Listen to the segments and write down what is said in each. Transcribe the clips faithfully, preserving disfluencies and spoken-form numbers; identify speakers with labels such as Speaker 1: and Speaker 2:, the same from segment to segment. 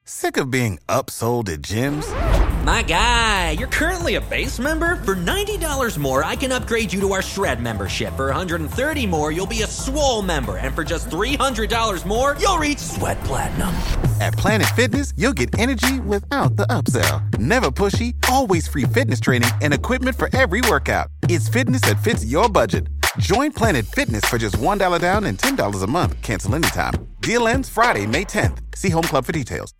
Speaker 1: Sick of being upsold at gyms?
Speaker 2: My guy, you're currently a base member? For ninety dollars more, I can upgrade you to our Shred membership. For one hundred thirty dollars more, you'll be a Swole member. And for just three hundred dollars more, you'll reach Sweat Platinum.
Speaker 1: At Planet Fitness, you'll get energy without the upsell. Never pushy, always free fitness training and equipment for every workout. It's fitness that fits your budget. Join Planet Fitness for just one dollar down and ten dollars a month. Cancel anytime. Deal ends Friday, May tenth. See Home Club for details.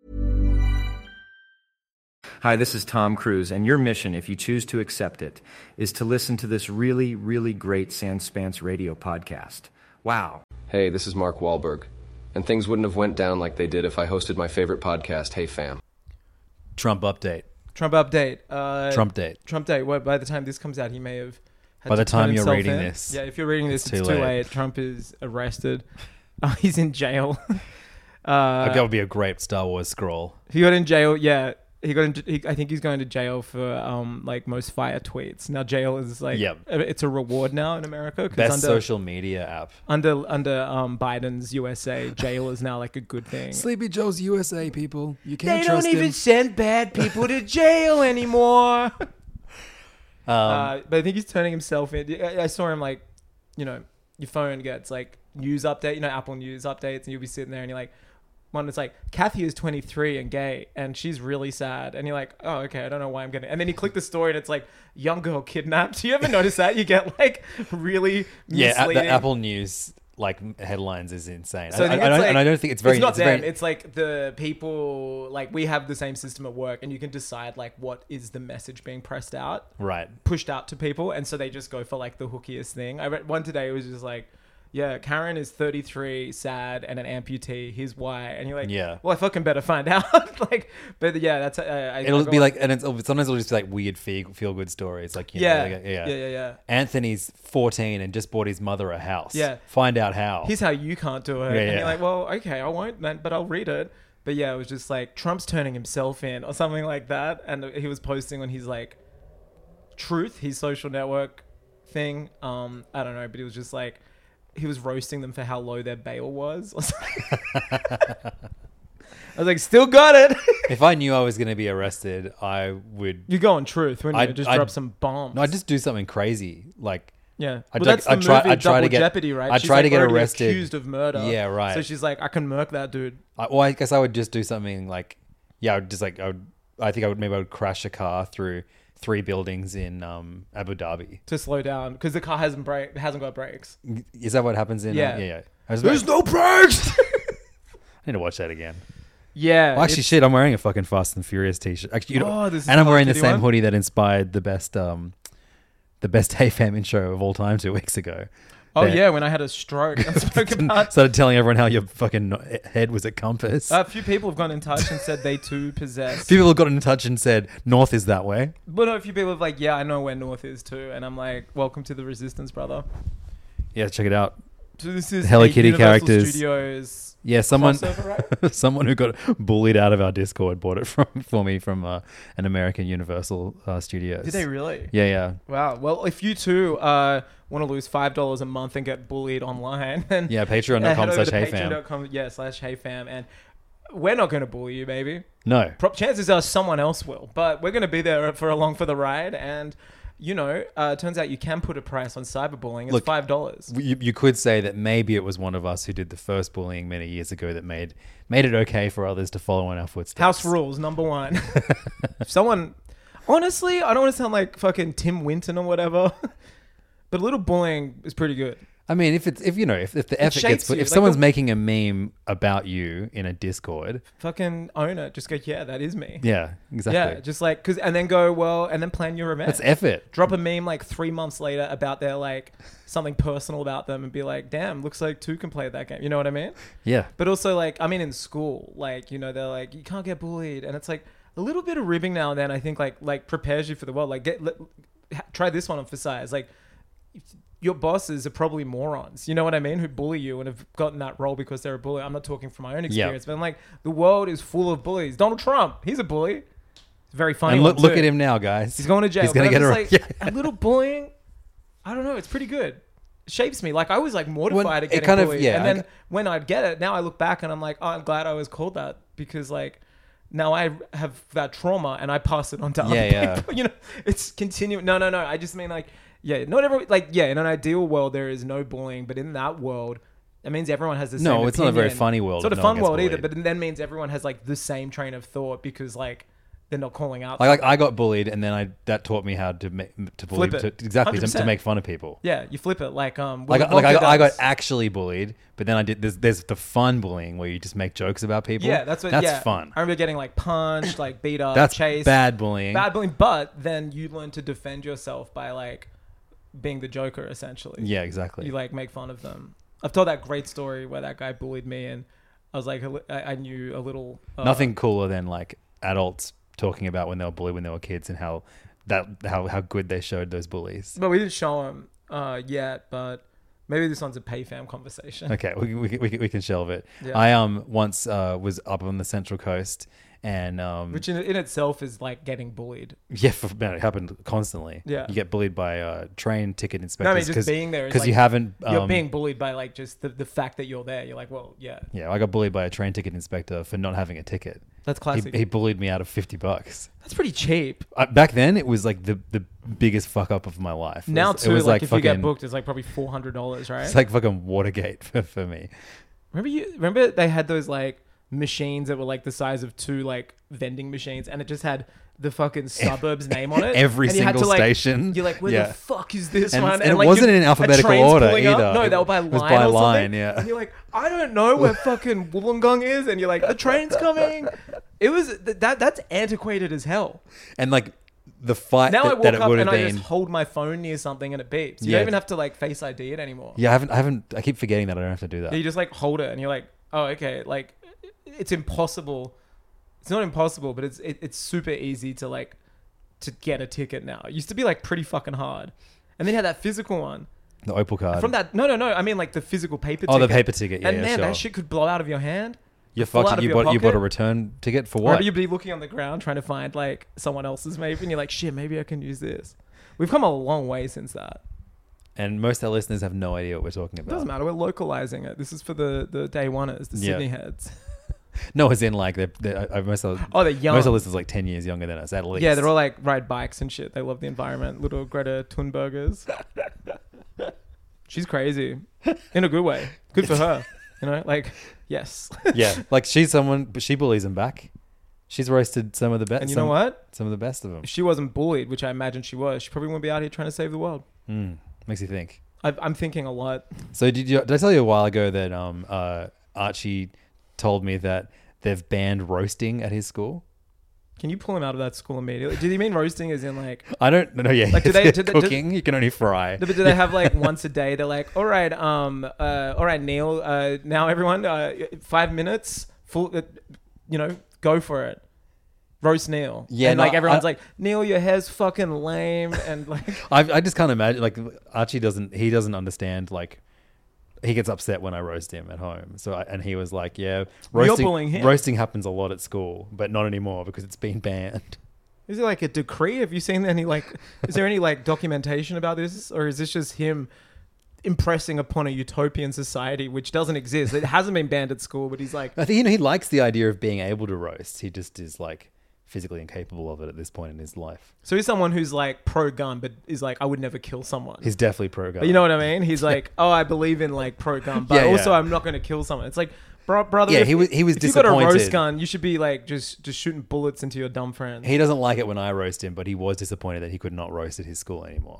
Speaker 3: Hi, this is Tom Cruise, and your mission, if you choose to accept it, is to listen to this really, really great Sanspants radio podcast. Wow.
Speaker 4: Hey, this is Mark Wahlberg, and things wouldn't have went down like they did if I hosted my favorite podcast, Hey Fam.
Speaker 5: Trump update.
Speaker 6: Trump update. Uh,
Speaker 5: Trump date.
Speaker 6: Trump date. Well, by the time this comes out, he may have had
Speaker 5: By the
Speaker 6: to turn
Speaker 5: time you're
Speaker 6: himself
Speaker 5: reading
Speaker 6: in.
Speaker 5: this.
Speaker 6: Yeah, if you're reading this,
Speaker 5: it's
Speaker 6: it's
Speaker 5: too
Speaker 6: too
Speaker 5: late.
Speaker 6: late. Trump is arrested. Uh, he's in jail. uh,
Speaker 5: that would be a great Star Wars scroll.
Speaker 6: He got in jail, yeah. He got in, he, I think he's going to jail for um like most fire tweets. Now jail is like
Speaker 5: Yep.
Speaker 6: it's a reward now in America. 'Cause
Speaker 5: Best
Speaker 6: under,
Speaker 5: social media app.
Speaker 6: Under under um Biden's U S A, jail is now like a good thing.
Speaker 5: Sleepy Joe's U S A, people. You can't
Speaker 6: They
Speaker 5: trust
Speaker 6: don't even
Speaker 5: him.
Speaker 6: send bad people to jail anymore.
Speaker 5: Um,
Speaker 6: uh, but I think he's turning himself in. I, I saw him like, you know, your phone gets like news update, you know, Apple News updates, and you'll be sitting there and you're like, one that's like, Kathy is twenty-three and gay, and she's really sad. And you're like, oh, okay, I don't know why I'm getting. And then you click the story, and it's like, young girl kidnapped. Do you ever notice that? You get like really
Speaker 5: yeah, a-
Speaker 6: misleading.
Speaker 5: the Apple News like headlines is insane.
Speaker 6: So
Speaker 5: I,
Speaker 6: I think
Speaker 5: I, I
Speaker 6: it's
Speaker 5: don't,
Speaker 6: like-
Speaker 5: and I don't think it's very.
Speaker 6: It's not
Speaker 5: it's
Speaker 6: them.
Speaker 5: very-
Speaker 6: It's like the people. Like we have the same system at work, and you can decide like what is the message being pressed out,
Speaker 5: right.
Speaker 6: pushed out to people, and so they just go for like the hookiest thing. I read one today. It was just like, yeah, Karen is thirty-three, sad, and an amputee. Here's why. And you're like,
Speaker 5: Yeah.
Speaker 6: well, I fucking better find out. Like, but yeah, that's. Uh, I,
Speaker 5: It'll
Speaker 6: I
Speaker 5: be
Speaker 6: go-
Speaker 5: like, and it's sometimes it'll just be like weird feel feel good stories. Like, you
Speaker 6: yeah,
Speaker 5: know, like,
Speaker 6: yeah, yeah, yeah, yeah.
Speaker 5: Anthony's fourteen and just bought his mother a house.
Speaker 6: Yeah.
Speaker 5: Find out how.
Speaker 6: Here's how you can't do it.
Speaker 5: Yeah,
Speaker 6: and
Speaker 5: yeah.
Speaker 6: you're like, well, okay, I won't, then, but I'll read it. But yeah, it was just like Trump's turning himself in or something like that. And he was posting on his like Truth, his social network thing. Um, I don't know, but he was just like, he was roasting them for how low their bail was. Or something. I was like, still got it.
Speaker 5: If I knew I was going to be arrested, I would.
Speaker 6: You go on Truth, wouldn't you?
Speaker 5: I'd-
Speaker 6: Just
Speaker 5: I'd-
Speaker 6: drop some bombs.
Speaker 5: No, I'd just do something crazy. Like,
Speaker 6: Yeah,
Speaker 5: I'd
Speaker 6: well,
Speaker 5: like-
Speaker 6: that's the
Speaker 5: I'd try-
Speaker 6: movie
Speaker 5: I'd try to
Speaker 6: Double
Speaker 5: get-
Speaker 6: Jeopardy, right?
Speaker 5: I'd
Speaker 6: She's
Speaker 5: try to
Speaker 6: like
Speaker 5: get
Speaker 6: already
Speaker 5: arrested.
Speaker 6: accused of murder.
Speaker 5: Yeah, right.
Speaker 6: So she's like, I can murk that dude.
Speaker 5: I, well, I guess I would just do something like, yeah, I would just like, I would. I think I would maybe I would crash a car through three buildings in um, Abu Dhabi.
Speaker 6: To slow down because the car hasn't brake, hasn't got brakes.
Speaker 5: Is that what happens in?
Speaker 6: Yeah.
Speaker 5: Uh, yeah, yeah. I was
Speaker 6: There's
Speaker 5: about-
Speaker 6: no brakes.
Speaker 5: I need to watch that again.
Speaker 6: Yeah.
Speaker 5: Well, actually,
Speaker 6: it's-
Speaker 5: shit, I'm wearing a fucking Fast and Furious t-shirt. Actually, you know,
Speaker 6: Oh, this is
Speaker 5: and I'm
Speaker 6: the
Speaker 5: wearing the
Speaker 6: Call of
Speaker 5: same
Speaker 6: Duty one?
Speaker 5: hoodie that inspired the best, um, the best Hey Fam intro of all time two weeks ago.
Speaker 6: Oh
Speaker 5: That-
Speaker 6: yeah, when I had a stroke, I spoke about.
Speaker 5: started telling everyone how your fucking head was a compass.
Speaker 6: A few people have gone in touch and said they too possess.
Speaker 5: People have gotten in touch and said north is that way.
Speaker 6: But no, a few people have like, yeah, I know where North is too, and I'm like, welcome to the Resistance, brother.
Speaker 5: Yeah, check it out.
Speaker 6: So this is
Speaker 5: Hello
Speaker 6: a
Speaker 5: Kitty
Speaker 6: Universal
Speaker 5: characters.
Speaker 6: Studios.
Speaker 5: Yeah, someone
Speaker 6: crossover, right?
Speaker 5: someone who got bullied out of our Discord bought it from for me from uh, an American Universal uh, Studios.
Speaker 6: Did they really?
Speaker 5: Yeah, yeah.
Speaker 6: Wow. Well, if you too uh, want to lose five dollars a month and get bullied online, then
Speaker 5: Yeah, patreon dot com
Speaker 6: head over
Speaker 5: slash
Speaker 6: to
Speaker 5: HeyFam.
Speaker 6: patreon dot com, yeah, slash HeyFam, and we're not going to bully you, baby.
Speaker 5: No.
Speaker 6: Prop chances are someone else will, but we're going to be there for along for the ride. And you know, uh, turns out you can put a price on cyberbullying. It's
Speaker 5: Look,
Speaker 6: five dollars.
Speaker 5: You, you could say that maybe it was one of us who did the first bullying many years ago that made made it okay for others to follow in our footsteps.
Speaker 6: House rules number one. If someone, honestly, I don't want to sound like fucking Tim Winton or whatever, but a little bullying is pretty good.
Speaker 5: I mean, if it's if you know if, if the effort
Speaker 6: shapes
Speaker 5: gets put,
Speaker 6: you.
Speaker 5: if
Speaker 6: Like
Speaker 5: someone's
Speaker 6: the-
Speaker 5: making a meme about you in a Discord,
Speaker 6: Fucking own it. Just go, yeah, that is me.
Speaker 5: yeah, exactly.
Speaker 6: Yeah, just like, cause, and then go, well, and then plan your revenge.
Speaker 5: That's effort.
Speaker 6: Drop a meme like three months later about their like something personal about them and be like, damn, looks like two can play that game. You know what I mean?
Speaker 5: Yeah.
Speaker 6: But also like, I mean, in school, like, you know, they're like, you can't get bullied. And it's like a little bit of ribbing now and then, I think like, like prepares you for the world. Like get, let, ha- try this one on for size. Like your bosses are probably morons. You know what I mean? Who bully you and have gotten that role because they're a bully. I'm not talking from my own experience, but I'm like, the world is full of bullies. Donald Trump, he's a bully. He's very funny.
Speaker 5: And look,
Speaker 6: one
Speaker 5: look
Speaker 6: too.
Speaker 5: at him now, guys.
Speaker 6: He's going to jail.
Speaker 5: He's going to
Speaker 6: But
Speaker 5: get
Speaker 6: I'm
Speaker 5: a,
Speaker 6: just like,
Speaker 5: yeah.
Speaker 6: a little bullying. I don't know. It's pretty good. It shapes me. Like I was like mortified
Speaker 5: Well,
Speaker 6: at
Speaker 5: it
Speaker 6: getting
Speaker 5: kind of-
Speaker 6: bullied,
Speaker 5: yeah,
Speaker 6: and
Speaker 5: I
Speaker 6: then
Speaker 5: g-
Speaker 6: when I'd get it, now I look back and I'm like, oh, I'm glad I was called that because like now I have that trauma and I pass it on to other
Speaker 5: Yeah, yeah.
Speaker 6: people. You know, it's continuing. No, no, no. I just mean like, yeah, not every like, yeah. In an ideal world, there is no bullying, but in that world, that means everyone has the same.
Speaker 5: No, it's not a very
Speaker 6: opinion.
Speaker 5: funny world
Speaker 6: It's not
Speaker 5: if
Speaker 6: a
Speaker 5: no one
Speaker 6: fun
Speaker 5: gets
Speaker 6: world either,
Speaker 5: bullied.
Speaker 6: but it then means everyone has like the same train of thought because like they're not calling out.
Speaker 5: Like, like I got bullied, and then I that taught me how to make to bully
Speaker 6: Flip it.
Speaker 5: to, exactly to, to
Speaker 6: one hundred percent.
Speaker 5: make fun of people.
Speaker 6: Yeah, you flip it like um.
Speaker 5: Like,
Speaker 6: what
Speaker 5: like I,
Speaker 6: Vodka
Speaker 5: got, I got
Speaker 6: does.
Speaker 5: actually bullied, but then I did. There's, there's the fun bullying where you just make jokes about people.
Speaker 6: Yeah, that's what.
Speaker 5: That's
Speaker 6: yeah.
Speaker 5: fun.
Speaker 6: I remember getting like punched, like beat up,
Speaker 5: That's
Speaker 6: chased.
Speaker 5: bad bullying.
Speaker 6: Bad bullying, but then you learn to defend yourself by like being the Joker, essentially.
Speaker 5: Yeah, exactly.
Speaker 6: You like make fun of them. I've told that great story where that guy bullied me, and I was like, a li- I I knew a little. Uh,
Speaker 5: Nothing cooler than like adults talking about when they were bullied when they were kids and how that how how good they showed those bullies.
Speaker 6: But we didn't show him uh, yet, but maybe this one's a pay fam conversation.
Speaker 5: Okay, we we we, we can shelve it.
Speaker 6: Yeah.
Speaker 5: I um once uh, was up on the Central Coast and um
Speaker 6: Which in, in itself is like getting bullied.
Speaker 5: yeah, for, man, it happened constantly.
Speaker 6: Yeah.
Speaker 5: You get bullied by uh, train ticket
Speaker 6: No, I
Speaker 5: inspectors
Speaker 6: mean, just being there. is
Speaker 5: because
Speaker 6: like,
Speaker 5: you haven't. Um,
Speaker 6: You're being bullied by like just the, the fact that you're there. You're like, well, yeah,
Speaker 5: Yeah, I got bullied by a train ticket inspector for not having a ticket.
Speaker 6: that's
Speaker 5: He,
Speaker 6: classic.
Speaker 5: he bullied me out of fifty bucks.
Speaker 6: That's pretty cheap.
Speaker 5: Uh, back then, it was like the, the biggest fuck up of my life. It
Speaker 6: Now
Speaker 5: was,
Speaker 6: too,
Speaker 5: it was
Speaker 6: like, if you get
Speaker 5: fucking-
Speaker 6: booked, it's like probably four hundred dollars, right?
Speaker 5: It's like fucking Watergate for, for me.
Speaker 6: remember you? Remember they had those like machines that were like the size of two like vending machines, and it just had the fucking suburbs name on it.
Speaker 5: Every
Speaker 6: and you had
Speaker 5: single
Speaker 6: to, like,
Speaker 5: station.
Speaker 6: You're like, where
Speaker 5: Yeah.
Speaker 6: the fuck is this
Speaker 5: And-
Speaker 6: one?
Speaker 5: and it
Speaker 6: like,
Speaker 5: wasn't
Speaker 6: you-
Speaker 5: in
Speaker 6: a
Speaker 5: alphabetical
Speaker 6: train's
Speaker 5: order
Speaker 6: pulling up.
Speaker 5: either.
Speaker 6: No, they were by
Speaker 5: It
Speaker 6: line.
Speaker 5: was by
Speaker 6: or
Speaker 5: line,
Speaker 6: something.
Speaker 5: yeah.
Speaker 6: And you're like, I don't know where fucking Wollongong is, and you're like, the train's coming. It was th- that. That's antiquated as hell.
Speaker 5: And like the fight
Speaker 6: Now
Speaker 5: that,
Speaker 6: I walk
Speaker 5: that it
Speaker 6: up
Speaker 5: would
Speaker 6: and
Speaker 5: have
Speaker 6: I
Speaker 5: been.
Speaker 6: just hold my phone near something and it beeps. You
Speaker 5: Yeah.
Speaker 6: don't even have to like Face I D it anymore.
Speaker 5: Yeah, I haven't. I haven't. I keep forgetting that I don't have to do that.
Speaker 6: Yeah, you just like hold it and you're like, oh, okay. Like, it's impossible. It's not impossible, but it's it, it's super easy to like to get a ticket now. It used to be like pretty fucking hard, and then you had that physical one.
Speaker 5: The Opal card.
Speaker 6: From that, no, no, no. I mean like the physical paper.
Speaker 5: Oh, the
Speaker 6: ticket.
Speaker 5: paper ticket. Yeah,
Speaker 6: and
Speaker 5: yeah,
Speaker 6: man,
Speaker 5: sure.
Speaker 6: that shit could blow out of your hand.
Speaker 5: You're
Speaker 6: fall
Speaker 5: fucked.
Speaker 6: out of
Speaker 5: You
Speaker 6: your
Speaker 5: bought. You bought a
Speaker 6: pocket.
Speaker 5: return ticket for
Speaker 6: Or
Speaker 5: what?
Speaker 6: you'd be looking on the ground trying to find like someone else's maybe, and you're like, shit, maybe I can use this. We've come a long way since that.
Speaker 5: And most of our listeners have no idea what we're talking
Speaker 6: It
Speaker 5: about.
Speaker 6: doesn't matter. We're localizing it. This is for the the day oneers, the
Speaker 5: Yeah.
Speaker 6: Sydney heads.
Speaker 5: No, as in like they're, they're, I- most of
Speaker 6: Oh, they're young.
Speaker 5: most of the listeners are like ten years younger than us at least.
Speaker 6: Yeah, they're all like ride bikes and shit. They love the environment. Little Greta Thunbergers. She's crazy in a good way. Good for her. You know, like yes.
Speaker 5: yeah. Like she's someone, but she bullies them back. She's roasted some of the best.
Speaker 6: And you know what?
Speaker 5: Some of the best of them.
Speaker 6: If she wasn't bullied, which I imagine she was, she probably wouldn't be out here trying to save the world.
Speaker 5: Mm, makes you think.
Speaker 6: I, I'm thinking a lot.
Speaker 5: So did you? Did I tell you a while ago that um uh Archie told me that they've banned roasting at his school?
Speaker 6: Can you pull him out of that school immediately? Did he mean roasting as in like...
Speaker 5: I don't know. Yeah,
Speaker 6: Like, do they- do they- do-
Speaker 5: cooking? you can only fry.
Speaker 6: But do they have like once a day? They're like, all right, um, uh, all right, Neil. Uh, now everyone, uh, five minutes, full. Uh, you know, go for it. Roast Neil.
Speaker 5: Yeah,
Speaker 6: and
Speaker 5: no,
Speaker 6: like everyone's
Speaker 5: I-
Speaker 6: like, Neil, your hair's fucking lame, and like,
Speaker 5: I I just can't imagine. Like Archie doesn't. He doesn't understand. Like he gets upset when I roast him at home. So I, and he was like, yeah,
Speaker 6: Well, you're
Speaker 5: roasting.
Speaker 6: bullying him.
Speaker 5: Roasting happens a lot at school, but not anymore because it's been banned.
Speaker 6: is it like a decree? Have you seen any like? Is there any like documentation about this, or is this just him impressing upon a utopian society which doesn't exist? It hasn't been banned at school, but he's like,
Speaker 5: I think you know he likes the idea of being able to roast. He just is like physically incapable of it at this point in his life.
Speaker 6: so he's someone who's like pro gun, but is like, I would never kill someone.
Speaker 5: He's definitely pro gun.
Speaker 6: But you know what I mean? He's like, oh, I believe in like pro gun, but
Speaker 5: Yeah,
Speaker 6: also
Speaker 5: yeah.
Speaker 6: I'm not going to kill someone. It's like, bro, brother,
Speaker 5: Yeah,
Speaker 6: if,
Speaker 5: he was- he was
Speaker 6: if you got a roast
Speaker 5: disappointed.
Speaker 6: gun, you should be like just just shooting bullets into your dumb friends.
Speaker 5: He doesn't like it when I roast him, but he was disappointed that he could not roast at his school anymore.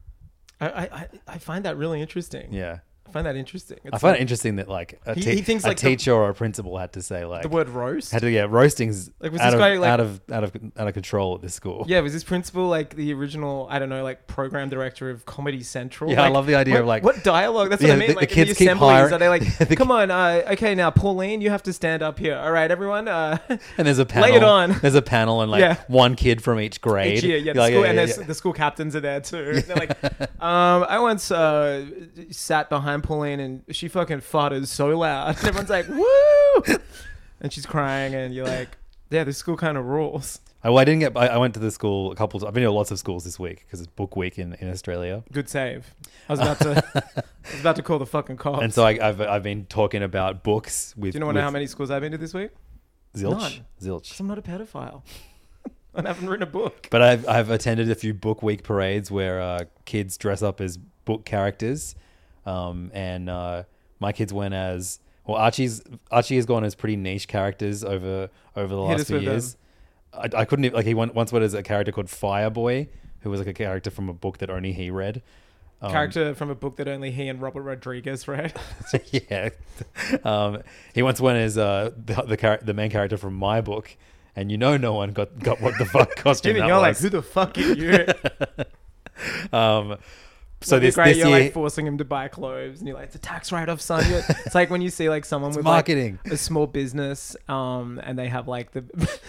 Speaker 6: I, I I- I find that really interesting.
Speaker 5: Yeah.
Speaker 6: I find that interesting. It's
Speaker 5: I find
Speaker 6: like
Speaker 5: it interesting that like a,
Speaker 6: He-
Speaker 5: te-
Speaker 6: he thinks,
Speaker 5: a
Speaker 6: like, the-
Speaker 5: teacher or a principal had to say like
Speaker 6: the word roast.
Speaker 5: had to yeah roasting's
Speaker 6: Like, was
Speaker 5: out
Speaker 6: this
Speaker 5: of,
Speaker 6: guy, like-
Speaker 5: out of out of out of control at this school.
Speaker 6: Yeah, was this principal like the original, I don't know, like program director of Comedy Central?
Speaker 5: Yeah, I
Speaker 6: Like,
Speaker 5: love the idea
Speaker 6: what,
Speaker 5: of, like-
Speaker 6: what dialogue? That's
Speaker 5: Yeah,
Speaker 6: what I mean.
Speaker 5: the- the
Speaker 6: like
Speaker 5: kids
Speaker 6: in the
Speaker 5: keep
Speaker 6: assemblies,
Speaker 5: hiring-
Speaker 6: are they like,
Speaker 5: the-
Speaker 6: come on, uh, okay, now Pauline, you have to stand up here. All right, everyone. Uh,
Speaker 5: And there's a panel.
Speaker 6: Lay it on.
Speaker 5: There's a panel and like
Speaker 6: Yeah.
Speaker 5: one kid from each grade.
Speaker 6: Each year, yeah,
Speaker 5: You're
Speaker 6: the
Speaker 5: like,
Speaker 6: school,
Speaker 5: yeah,
Speaker 6: and
Speaker 5: yeah,
Speaker 6: there's
Speaker 5: yeah.
Speaker 6: the school captains are there too. They're like, um, I once uh, sat behind Pauline and she fucking farted so loud, and everyone's like, woo, and she's crying, and you're like, yeah, this school kind of rules.
Speaker 5: Oh, well, I didn't get. I, I went to the school a couple. I've been to lots of schools this week because it's book week in, in Australia.
Speaker 6: Good save. I was about to, I was about to call the fucking cops.
Speaker 5: And so I, I've I've been talking about books with.
Speaker 6: do you know
Speaker 5: with,
Speaker 6: how many schools I've been to this week?
Speaker 5: Zilch,
Speaker 6: None.
Speaker 5: zilch.
Speaker 6: 'Cause I'm not a pedophile. I haven't written a book.
Speaker 5: But I've I've attended a few book week parades where uh, kids dress up as book characters, um, and uh, my kids went as well. Archie's Archie has gone as pretty niche characters over over the
Speaker 6: Hit
Speaker 5: last
Speaker 6: us
Speaker 5: few
Speaker 6: with
Speaker 5: years. I, I couldn't even, like he went, once went as a character called Fireboy, who was like a character from a book that only he read. Um,
Speaker 6: Character from a book that only he and Robert Rodriguez read.
Speaker 5: yeah, um, he once went as uh, the the, char- the main character from my book. And you know, no one got, got what the fuck costume
Speaker 6: Jimmy,
Speaker 5: that
Speaker 6: you're
Speaker 5: was.
Speaker 6: like, who the fuck are you?
Speaker 5: um, so
Speaker 6: It'd be
Speaker 5: this
Speaker 6: great,
Speaker 5: this
Speaker 6: you're
Speaker 5: year,
Speaker 6: like forcing him to buy clothes, and you're like, it's a tax write-off, son. You're- It's like when you see like someone
Speaker 5: It's
Speaker 6: with
Speaker 5: marketing.
Speaker 6: like a small business, um, and they have like the.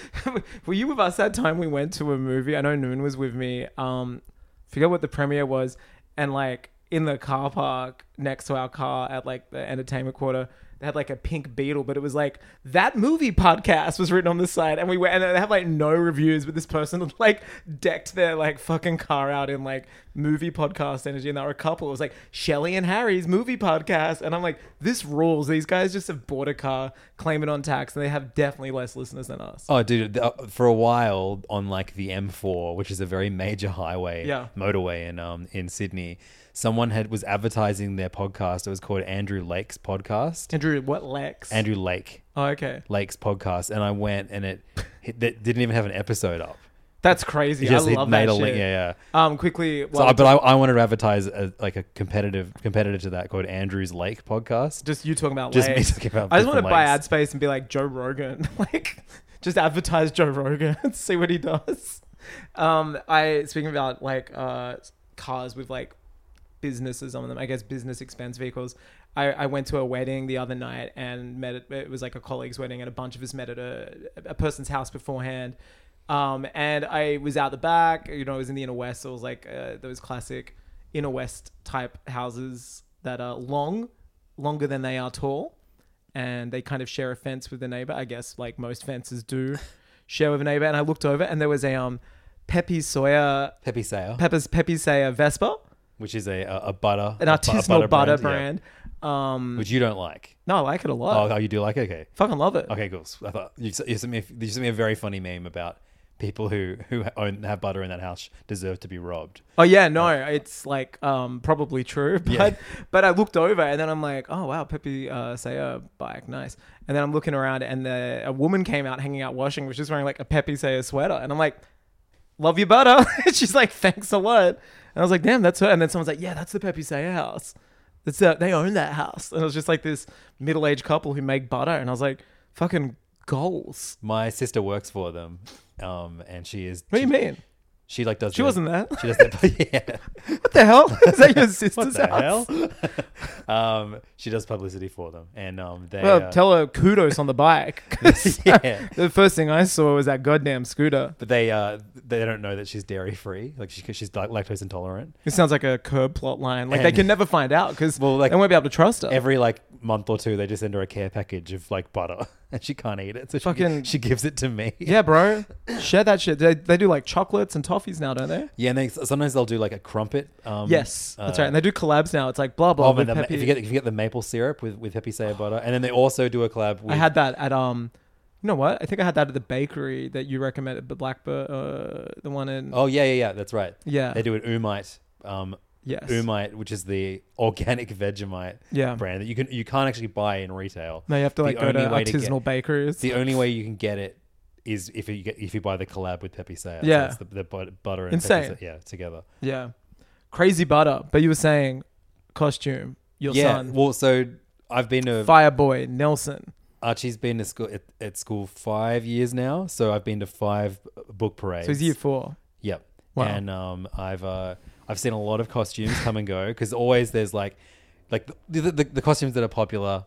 Speaker 6: Were you with us that time we went to a movie? I know Noon was with me. Um, forget what the premiere was, and like in the car park next to our car at like the entertainment quarter. They had like a pink beetle, but it was like that movie podcast was written on the side, and we went and they have like no reviews, but this person like decked their like fucking car out in like movie podcast energy, and they were a couple. It was like Shelley and Harry's movie podcast, and I'm like, this rules. These guys just have bought a car, claim it on tax, and they have definitely less listeners than us.
Speaker 5: Oh, dude! th- For a while on like the M four, which is a very major highway,
Speaker 6: Yeah.
Speaker 5: motorway in um in Sydney, someone had was advertising their podcast. It was called Andrew Lake's podcast.
Speaker 6: Andrew, what Lex?
Speaker 5: Andrew Lake
Speaker 6: Oh, okay.
Speaker 5: Lake's podcast, and I went and it, it didn't even have an episode up.
Speaker 6: That's crazy.
Speaker 5: It just
Speaker 6: I
Speaker 5: it
Speaker 6: love
Speaker 5: made
Speaker 6: that
Speaker 5: a
Speaker 6: shit.
Speaker 5: link. Yeah, yeah.
Speaker 6: Um, quickly.
Speaker 5: So,
Speaker 6: Well,
Speaker 5: I- but I, I wanted to advertise a, like a competitive competitor to that called Andrew's Lake podcast.
Speaker 6: just you talking about
Speaker 5: Just me
Speaker 6: legs.
Speaker 5: talking about
Speaker 6: I just want to
Speaker 5: different
Speaker 6: buy
Speaker 5: legs.
Speaker 6: ad space and be like Joe Rogan, like just advertise Joe Rogan and see what he does. Um, I speaking about like uh cars with like businesses on them, I guess business expense vehicles. I, I went to a wedding the other night and met it. It was like a colleague's wedding, and a bunch of us met at a a person's house beforehand. Um, and I was out the back. You know, I was in the inner west. So it was like uh, those classic inner west type houses that are long, longer than they are tall, and they kind of share a fence with the neighbor. I guess like most fences do share with a neighbor. And I looked over, and there was a um Pepe Sawyer,
Speaker 5: Pepe Sayer,
Speaker 6: Pepe's Pepe Sawyer Vespa,
Speaker 5: which is a a, a butter,
Speaker 6: an
Speaker 5: a bu- a
Speaker 6: artisanal butter,
Speaker 5: yeah.
Speaker 6: brand. Um,
Speaker 5: which you don't like.
Speaker 6: no, I like it a
Speaker 5: Oh,
Speaker 6: lot.
Speaker 5: oh, you do like it? Okay.
Speaker 6: Fucking love it.
Speaker 5: Okay, cool. I thought you, s- you sent me you sent me a very funny meme about people who who own have butter in that house deserve to be robbed.
Speaker 6: Oh yeah, no, it's like um probably true, but
Speaker 5: Yeah.
Speaker 6: but I looked over and then I'm like, oh wow, Pepe uh, Sayer bike, nice. And then I'm looking around and the, a woman came out hanging out washing, was just wearing like a Pepe Sayer sweater, and I'm like, love your butter. She's like, thanks a lot. And I was like, damn, that's her. And then someone's like, yeah, that's the Pepe Sayer house. That's uh, they own that house. And it was just like this middle-aged couple who make butter, and I was like, fucking goals.
Speaker 5: My sister works for them, um, and she is.
Speaker 6: What do
Speaker 5: she,
Speaker 6: you mean?
Speaker 5: She like does.
Speaker 6: She
Speaker 5: their-
Speaker 6: wasn't there.
Speaker 5: She does that. Yeah.
Speaker 6: What the hell? Is that your sister's
Speaker 5: What the
Speaker 6: house?
Speaker 5: hell? um, she does publicity for them, and um, they.
Speaker 6: Well,
Speaker 5: uh,
Speaker 6: tell her kudos on the bike. 'Cause
Speaker 5: Yeah.
Speaker 6: The first thing I saw was that goddamn scooter.
Speaker 5: but they uh they don't know that she's dairy free, like she, she's like lactose intolerant.
Speaker 6: It sounds like a curb plot line. Like
Speaker 5: And-
Speaker 6: they can never find out because
Speaker 5: Well, like,
Speaker 6: they won't be able to trust her.
Speaker 5: Every like month or two, they just send her a care package of like butter, and she can't eat it, so she,
Speaker 6: Fucking-
Speaker 5: she gives it to me.
Speaker 6: yeah, bro. Share that shit. They, they do like chocolates and toffees now, don't they?
Speaker 5: Yeah, and they sometimes they'll do like a crumpet. Um,
Speaker 6: Yes, that's
Speaker 5: uh,
Speaker 6: right. And they do collabs now. It's like blah blah.
Speaker 5: Oh man,
Speaker 6: with
Speaker 5: the, ma-
Speaker 6: Pepe.
Speaker 5: if you get if you get the maple syrup with with Pepe Sayer butter, and then they also do a collab. With,
Speaker 6: I had that at um, you know what? I think I had that at the bakery that you recommended, the Blackbird, uh, the one in.
Speaker 5: Oh yeah, yeah, yeah. That's right.
Speaker 6: Yeah.
Speaker 5: They do an Umite. Um,
Speaker 6: Yes.
Speaker 5: Umite, which is the organic Vegemite
Speaker 6: Yeah.
Speaker 5: brand that you can you can't actually buy in retail.
Speaker 6: No, you have to
Speaker 5: The
Speaker 6: like go to
Speaker 5: only way to
Speaker 6: artisanal
Speaker 5: get-
Speaker 6: bakeries.
Speaker 5: The only way you can get it is if you get if you buy the collab with Pepe Sayer. So
Speaker 6: Yeah.
Speaker 5: it's the, the but- butter and
Speaker 6: Insane.
Speaker 5: Pepe Sayer, yeah, together.
Speaker 6: Yeah. Crazy butter. But you were saying costume, your
Speaker 5: yeah.
Speaker 6: son.
Speaker 5: Well, so I've been to
Speaker 6: Fireboy, Nelson.
Speaker 5: Archie's been to school at, at school five years now, so I've been to five book parades.
Speaker 6: So he's year four.
Speaker 5: Yep.
Speaker 6: Wow.
Speaker 5: And um, I've uh, I've seen a lot of costumes come and go because always there's like like the, the, the, the costumes that are popular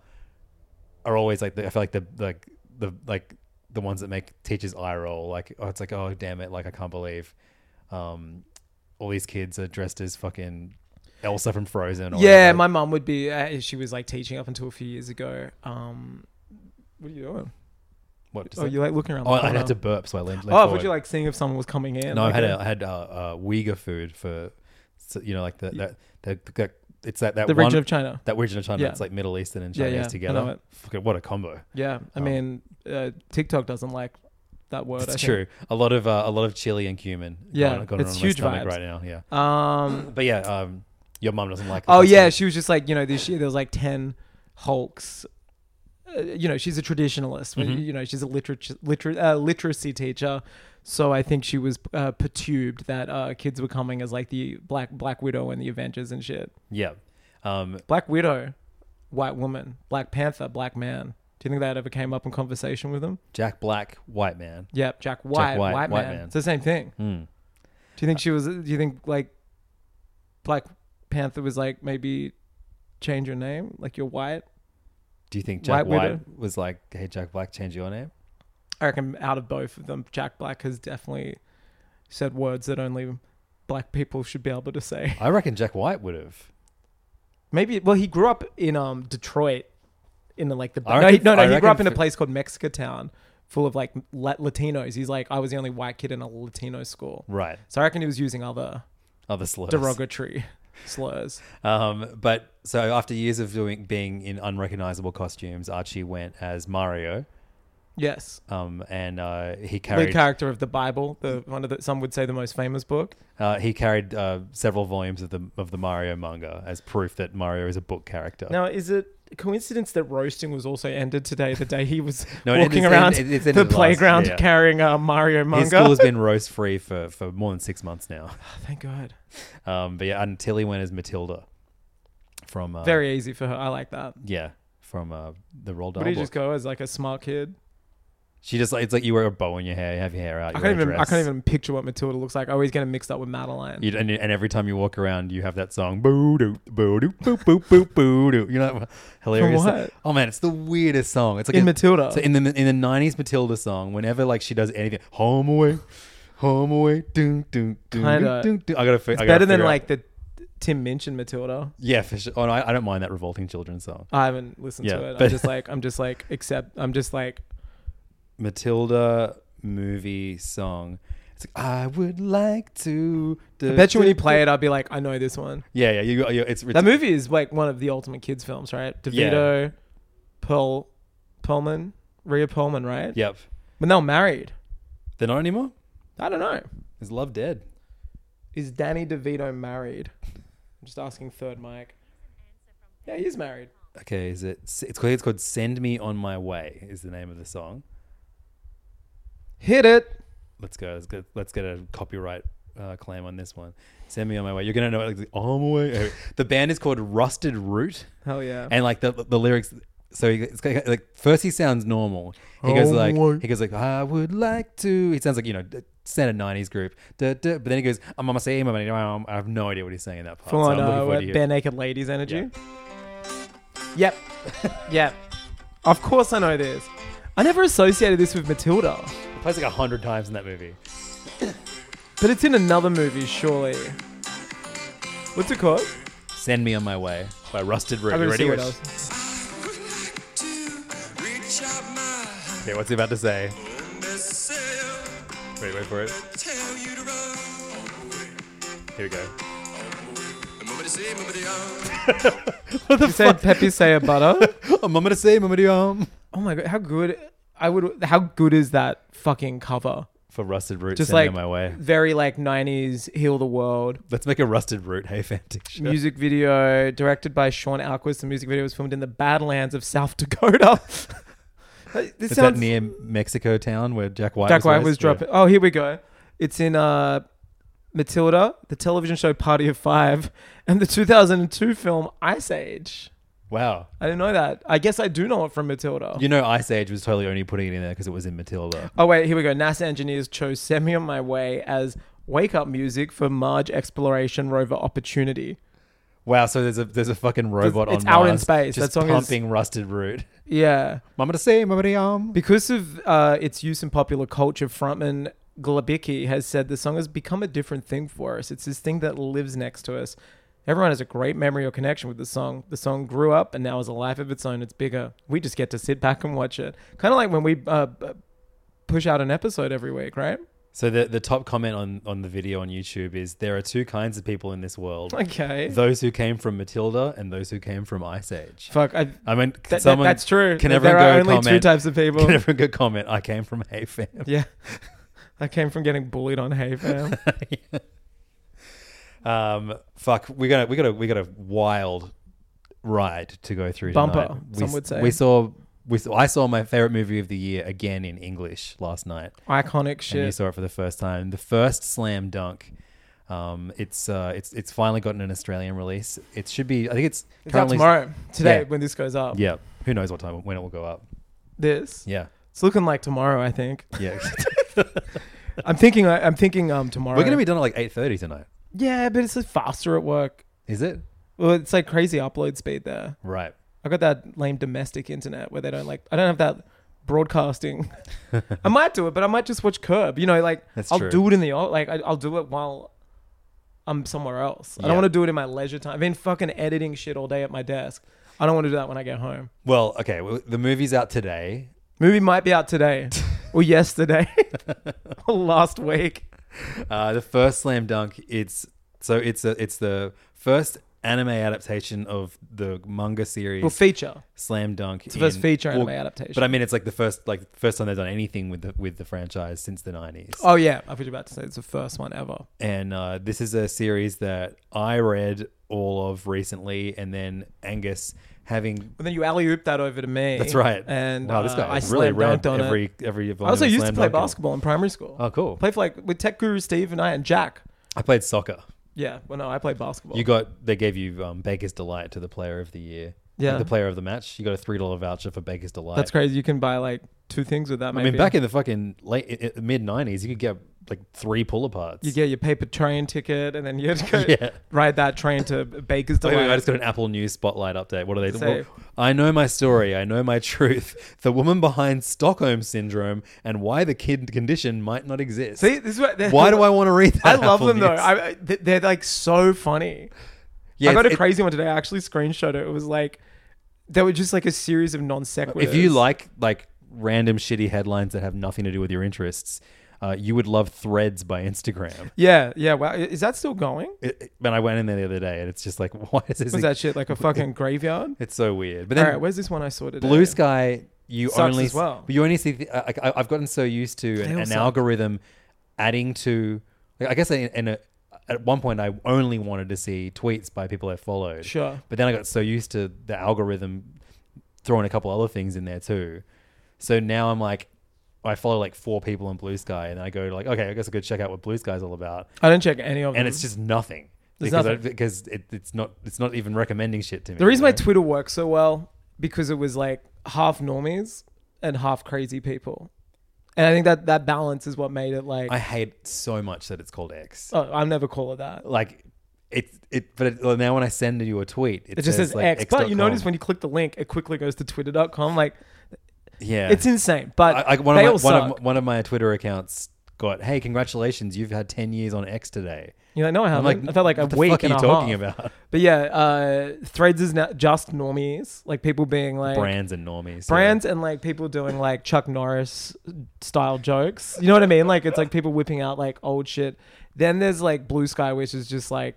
Speaker 5: are always like the, I feel like the like the like the ones that make teachers eye roll. Like oh, it's like oh damn it, like I can't believe um, all these kids are dressed as fucking Elsa from Frozen. Or
Speaker 6: Yeah,
Speaker 5: whatever.
Speaker 6: my mum would be. Uh, she was like teaching up until a few years ago. Um, what are you doing?
Speaker 5: What?
Speaker 6: Oh, you like looking around.
Speaker 5: Oh,
Speaker 6: the
Speaker 5: I had
Speaker 6: corner.
Speaker 5: to burp, so I leaned. leaned
Speaker 6: Oh,
Speaker 5: forward.
Speaker 6: would you like seeing if someone was coming in?
Speaker 5: No, I
Speaker 6: Like
Speaker 5: had
Speaker 6: a-
Speaker 5: a, I had uh, uh, Uyghur food for, so, you know, like the the, the the it's that that
Speaker 6: The
Speaker 5: one,
Speaker 6: region of China.
Speaker 5: That region of China.
Speaker 6: Yeah.
Speaker 5: It's like Middle Eastern and
Speaker 6: Yeah,
Speaker 5: Chinese
Speaker 6: yeah, I
Speaker 5: together.
Speaker 6: know it.
Speaker 5: Fucking what a combo.
Speaker 6: Yeah, I
Speaker 5: Um,
Speaker 6: mean, uh, TikTok doesn't like that word.
Speaker 5: It's
Speaker 6: I
Speaker 5: true. A lot of uh, a lot of chili and cumin.
Speaker 6: Yeah,
Speaker 5: going, going
Speaker 6: it's
Speaker 5: on in
Speaker 6: huge
Speaker 5: my stomach
Speaker 6: vibes.
Speaker 5: right now. Yeah.
Speaker 6: think. Um,
Speaker 5: But yeah, um, your mum doesn't like. the
Speaker 6: oh yeah,
Speaker 5: costume.
Speaker 6: she was just like, you know, this year there was like ten Hulks. Uh, you know, she's a traditionalist.
Speaker 5: Mhm.
Speaker 6: You know, she's a literature liter- uh, literacy teacher. So I think she was uh, perturbed that uh, kids were coming as like the Black Black Widow and the Avengers and shit.
Speaker 5: Yeah. Um,
Speaker 6: Black Widow, white woman. Black Panther, black man. Do you think that ever came up in conversation with them?
Speaker 5: Jack Black, white man.
Speaker 6: Yep, Jack White,
Speaker 5: White,
Speaker 6: white,
Speaker 5: white
Speaker 6: man.
Speaker 5: man.
Speaker 6: It's the same thing.
Speaker 5: Hmm.
Speaker 6: Do you think she was? Do you think like Black Panther was like maybe change your name, like you're white?
Speaker 5: Do you think Jack
Speaker 6: White
Speaker 5: White,
Speaker 6: Widow?
Speaker 5: was like, "Hey, Jack Black, change your name"?
Speaker 6: I reckon out of both of them, Jack Black has definitely said words that only black people should be able to say.
Speaker 5: I reckon Jack White would have.
Speaker 6: Maybe. Well, he grew up in um Detroit, in the, like the
Speaker 5: I
Speaker 6: no, he,
Speaker 5: reckon-
Speaker 6: no, no.
Speaker 5: I
Speaker 6: He grew up
Speaker 5: reckon
Speaker 6: in a
Speaker 5: f-
Speaker 6: place called Mexico Town, full of like La- Latinos. He's like, I was the only white kid in a Latino school,
Speaker 5: Right.
Speaker 6: so I reckon he was using other
Speaker 5: Other slurs.
Speaker 6: derogatory slurs.
Speaker 5: Um, but so after years of doing being in unrecognizable costumes, Archie went as Mario.
Speaker 6: Yes.
Speaker 5: Um, and uh, he
Speaker 6: Lead
Speaker 5: carried
Speaker 6: character of the Bible, the one of the some would say the most famous book.
Speaker 5: uh, he carried uh, several volumes of the of the Mario manga as proof that Mario is a book character.
Speaker 6: Now, is it a coincidence that roasting was also ended today, the day he was
Speaker 5: No, it-
Speaker 6: walking
Speaker 5: it's-
Speaker 6: around
Speaker 5: it- it's
Speaker 6: the
Speaker 5: ended last-
Speaker 6: playground
Speaker 5: yeah.
Speaker 6: carrying a Mario manga?
Speaker 5: His school has been roast free for, for more than six months now.
Speaker 6: Thank God.
Speaker 5: Um, but yeah, until he went as Matilda from uh,
Speaker 6: Very easy for her. I like that.
Speaker 5: yeah from uh, the Roald Dahl
Speaker 6: Would he
Speaker 5: book.
Speaker 6: just go as like a smart kid?
Speaker 5: She just like it's like you wear a bow in your hair, you have your hair out.
Speaker 6: I
Speaker 5: You
Speaker 6: can't
Speaker 5: wear a
Speaker 6: even. I
Speaker 5: dress.
Speaker 6: can't even picture what Matilda looks like. I always get it mixed up with Madeline.
Speaker 5: You, and, and every time you walk around, you have that song, boo doo, boo doo, boo boo boo boo doo. You know, hilarious.
Speaker 6: From what?
Speaker 5: Oh man, it's the weirdest song. It's like
Speaker 6: In
Speaker 5: a-
Speaker 6: Matilda.
Speaker 5: So in the in the nineties Matilda song, whenever like she does anything, home away, home away, doom doom doom
Speaker 6: Kinda.
Speaker 5: doom doom. I gotta. fi-
Speaker 6: It's
Speaker 5: I gotta
Speaker 6: better than
Speaker 5: figure out-
Speaker 6: like the Tim Minchin and Matilda.
Speaker 5: Yeah, for sure. Oh no, I, I don't mind that revolting children's song.
Speaker 6: I haven't listened
Speaker 5: Yeah,
Speaker 6: to it.
Speaker 5: but-
Speaker 6: I'm just like. I'm just like. Except. I'm just like.
Speaker 5: Matilda movie song. It's like I would like to.
Speaker 6: I bet you when you play it, I'll be like, I know this one.
Speaker 5: Yeah, yeah. You, you it's
Speaker 6: That movie is like one of the ultimate kids films, right? DeVito, Pearl, Perlman, Rhea Perlman, right?
Speaker 5: Yep.
Speaker 6: But they were married.
Speaker 5: They're not anymore.
Speaker 6: I don't know.
Speaker 5: Is love dead?
Speaker 6: Is Danny DeVito married? I'm just asking third mic. Yeah, he's married.
Speaker 5: Okay, is it? It's called. It's called "Send Me on My Way." Is the name of the song.
Speaker 6: Hit it.
Speaker 5: Let's go. Let's get. Let's get a copyright uh, claim on this one. "Send Me on My Way." You're gonna know it. Like, on my way. The band is called Rusted Root,
Speaker 6: Hell yeah.
Speaker 5: and like the the lyrics. So he, it's like, like first he sounds normal. He goes
Speaker 6: Oh,
Speaker 5: like
Speaker 6: my.
Speaker 5: he goes like I would like to. He sounds like you know standard nineties group. Da, da, but then he goes I'm gonna say I have no idea what he's saying in that part.
Speaker 6: Full
Speaker 5: so
Speaker 6: on
Speaker 5: I'm looking
Speaker 6: uh,
Speaker 5: forward to hear-
Speaker 6: bare naked ladies energy.
Speaker 5: Yeah.
Speaker 6: Yep. Yep. Of course I know this. I never associated this with Matilda.
Speaker 5: He plays like a hundred times in that movie.
Speaker 6: But it's in another movie, surely. What's it called?
Speaker 5: "Send Me on My Way" by Rusted Root.
Speaker 6: I'm
Speaker 5: You
Speaker 6: gonna
Speaker 5: ready?
Speaker 6: see what
Speaker 5: Rich?
Speaker 6: else.
Speaker 5: Okay, what's he about to say? Wait, wait for it. Here we go.
Speaker 6: You said Pepe say a butter?
Speaker 5: Oh, mama to say, mama to um.
Speaker 6: Oh my god, how good I would how good is that fucking cover?
Speaker 5: For Rusted Root,
Speaker 6: Just
Speaker 5: "Send Me
Speaker 6: like
Speaker 5: on My Way."
Speaker 6: very like nineties heal the world.
Speaker 5: Let's make a Rusted Root Hey Fantic show.
Speaker 6: Music video directed by Sean Alquist. The music video was filmed in the Badlands of South Dakota. this
Speaker 5: Is that
Speaker 6: sounds
Speaker 5: near Mexico town where Jack White
Speaker 6: Jack
Speaker 5: was
Speaker 6: White
Speaker 5: raised?
Speaker 6: was dropping. Oh, here we go. It's in uh, Matilda, the television show Party of Five, and the two thousand two film Ice Age.
Speaker 5: Wow.
Speaker 6: I didn't know that. I guess I do know it from Matilda.
Speaker 5: You know Ice Age was totally only putting it in there because it was in Matilda.
Speaker 6: Oh wait, here we go. NASA engineers chose "Send Me on My Way" as wake-up music for Mars exploration rover Opportunity.
Speaker 5: Wow, so there's a there's a fucking robot
Speaker 6: It's
Speaker 5: on
Speaker 6: out in
Speaker 5: Mars
Speaker 6: space.
Speaker 5: just
Speaker 6: That song is-
Speaker 5: pumping Rusted Root.
Speaker 6: Yeah.
Speaker 5: Mama to say, mama to um.
Speaker 6: Because of uh, its use in popular culture, frontman Glabicki has said the song has become a different thing for us. It's this thing that lives next to us. Everyone has a great memory or connection with the song. The song grew up and now has a life of its own. It's bigger. We just get to sit back and watch it. Kind of like when we uh, b- push out an episode every week, right?
Speaker 5: So the the top comment on, on the video on YouTube is, there are two kinds of people in this world.
Speaker 6: Okay.
Speaker 5: Those who came from Matilda and those who came from Ice Age.
Speaker 6: Fuck. I,
Speaker 5: I mean, can
Speaker 6: that,
Speaker 5: someone,
Speaker 6: that, that's true.
Speaker 5: Can
Speaker 6: there
Speaker 5: everyone
Speaker 6: are
Speaker 5: go
Speaker 6: only
Speaker 5: comment,
Speaker 6: two types of people.
Speaker 5: Can everyone go comment, I came from Hey Fam.
Speaker 6: Yeah. I came from getting bullied on Hey Fam.
Speaker 5: um, fuck, we got we got a we got a wild ride to go through.
Speaker 6: Bumper,
Speaker 5: tonight.
Speaker 6: some
Speaker 5: we,
Speaker 6: would say.
Speaker 5: We saw. We saw, I saw my favorite movie of the year again in English last night.
Speaker 6: Iconic shit.
Speaker 5: And you saw it for the first time. The first Slam Dunk. Um, it's uh, it's it's finally gotten an Australian release. It should be. I think it's,
Speaker 6: It's
Speaker 5: currently
Speaker 6: out tomorrow. Today,
Speaker 5: Yeah.
Speaker 6: when this goes up.
Speaker 5: Yeah. Who knows what time when it will go up?
Speaker 6: This.
Speaker 5: Yeah.
Speaker 6: It's looking like tomorrow, I think.
Speaker 5: Yeah.
Speaker 6: I'm thinking. I'm thinking. Um, tomorrow.
Speaker 5: We're gonna be done at like eight thirty tonight.
Speaker 6: Yeah, but it's just faster at work.
Speaker 5: Is it?
Speaker 6: Well, it's like crazy upload speed there.
Speaker 5: Right.
Speaker 6: I got that lame domestic internet where they don't like. I don't have that broadcasting. I might do it, but I might just watch Curb. You know, like
Speaker 5: That's
Speaker 6: I'll
Speaker 5: true.
Speaker 6: do it in the like I, I'll do it while I'm somewhere else. I
Speaker 5: Yeah.
Speaker 6: don't want to do it in my leisure time. I've been fucking editing shit all day at my desk. I don't want to do that when I get home.
Speaker 5: Well, okay. Well, the movie's out today.
Speaker 6: Movie might be out today or yesterday or last week.
Speaker 5: Uh, the first Slam Dunk. It's so it's a it's the first anime adaptation of the manga series.
Speaker 6: Well, feature.
Speaker 5: Slam Dunk.
Speaker 6: It's the first
Speaker 5: in-
Speaker 6: feature anime
Speaker 5: well,
Speaker 6: adaptation.
Speaker 5: But I mean, it's like the first like first time they've done anything with the with the franchise since the nineties.
Speaker 6: Oh yeah, I was about to say it's the first one ever.
Speaker 5: And uh, this is a series that I read all of recently, and then Angus having.
Speaker 6: But then you alley-ooped that over to me.
Speaker 5: That's right.
Speaker 6: And
Speaker 5: wow, this
Speaker 6: uh,
Speaker 5: guy
Speaker 6: I
Speaker 5: has really
Speaker 6: slam
Speaker 5: read
Speaker 6: dunked on
Speaker 5: every
Speaker 6: it.
Speaker 5: every.
Speaker 6: I also used to
Speaker 5: Slam
Speaker 6: play
Speaker 5: Dunking.
Speaker 6: basketball in primary school.
Speaker 5: Oh, cool.
Speaker 6: Played for like with Tech Guru Steve and I and Jack.
Speaker 5: I played soccer.
Speaker 6: Yeah, well, no, I played basketball.
Speaker 5: You got they gave you um, Baker's Delight to the Player of the Year.
Speaker 6: Yeah.
Speaker 5: Like the Player of the Match. You got a three dollar voucher for Baker's Delight.
Speaker 6: That's crazy. You can buy like two things with that.
Speaker 5: I
Speaker 6: Maybe.
Speaker 5: mean, back in the fucking late mid nineties, you could get like three pull aparts.
Speaker 6: you get your paper train ticket, and then you had to go
Speaker 5: Yeah.
Speaker 6: ride that train to Baker's
Speaker 5: Wait,
Speaker 6: Delight.
Speaker 5: wait, I just got an Apple News Spotlight update. What are they?
Speaker 6: Say-
Speaker 5: Well, I know my story. I know my truth. The woman behind Stockholm Syndrome and why the kid condition might not exist.
Speaker 6: See, this is what.
Speaker 5: Why do I want to read that?
Speaker 6: I love
Speaker 5: Apple
Speaker 6: them though.
Speaker 5: News?
Speaker 6: I, I, they- they're like so funny.
Speaker 5: Yeah,
Speaker 6: I got a
Speaker 5: it-
Speaker 6: crazy one today. I actually screenshot it. It was like they were just like a series of non sequiturs.
Speaker 5: If you like like random shitty headlines that have nothing to do with your interests, uh, you would love Threads by Instagram.
Speaker 6: yeah, yeah. Wow, is that still going?
Speaker 5: It, it- and I went in there the other day, and it's just like, why is this?
Speaker 6: Was that shit like a fucking graveyard?
Speaker 5: It's so weird. But
Speaker 6: All
Speaker 5: then
Speaker 6: right, where's this one I saw today?
Speaker 5: Blue Sky, you
Speaker 6: Sucks
Speaker 5: only
Speaker 6: as well.
Speaker 5: but you only see. The, I, I- I've gotten so used to
Speaker 6: They
Speaker 5: an,
Speaker 6: all
Speaker 5: an
Speaker 6: suck.
Speaker 5: algorithm adding to. Like, I guess in, in a, at one point I only wanted to see tweets by people I followed.
Speaker 6: Sure.
Speaker 5: But then I got so used to the algorithm throwing a couple other things in there too. So now I'm like, I follow like four people on Blue Sky, and I go like, okay, I guess I could check out what Blue Sky's all about,
Speaker 6: I didn't check any of them.
Speaker 5: and it's just nothing.
Speaker 6: There's
Speaker 5: because I-
Speaker 6: nothing.
Speaker 5: because it, it's not it's not even recommending shit to me.
Speaker 6: The reason
Speaker 5: you
Speaker 6: my
Speaker 5: know?
Speaker 6: Twitter works so well because it was like half normies and half crazy people, and I think that that balance is what made it like.
Speaker 5: I hate so much that it's called X.
Speaker 6: oh, I'll never call it that.
Speaker 5: Like it it but it, well, now when I send you a tweet, it,
Speaker 6: It just says
Speaker 5: like,
Speaker 6: X, but you
Speaker 5: dot com.
Speaker 6: notice when you click the link, it quickly goes to twitter dot com. Like
Speaker 5: yeah,
Speaker 6: it's insane. But
Speaker 5: I, I, one,
Speaker 6: they
Speaker 5: of
Speaker 6: all
Speaker 5: my, one,
Speaker 6: suck.
Speaker 5: of, one of my Twitter accounts got, hey, congratulations, you've had ten years on X today.
Speaker 6: You're like, no, I
Speaker 5: I'm
Speaker 6: haven't.
Speaker 5: like,
Speaker 6: I felt like a
Speaker 5: what the
Speaker 6: week
Speaker 5: fuck are
Speaker 6: and
Speaker 5: you
Speaker 6: a
Speaker 5: talking
Speaker 6: half.
Speaker 5: about?
Speaker 6: But yeah, uh, Threads is not just normies, like people being like
Speaker 5: Brands and normies.
Speaker 6: brands and like people doing like Chuck Norris style jokes. You know what I mean? Like it's like people whipping out like old shit. Then there's like Blue Sky, which is just like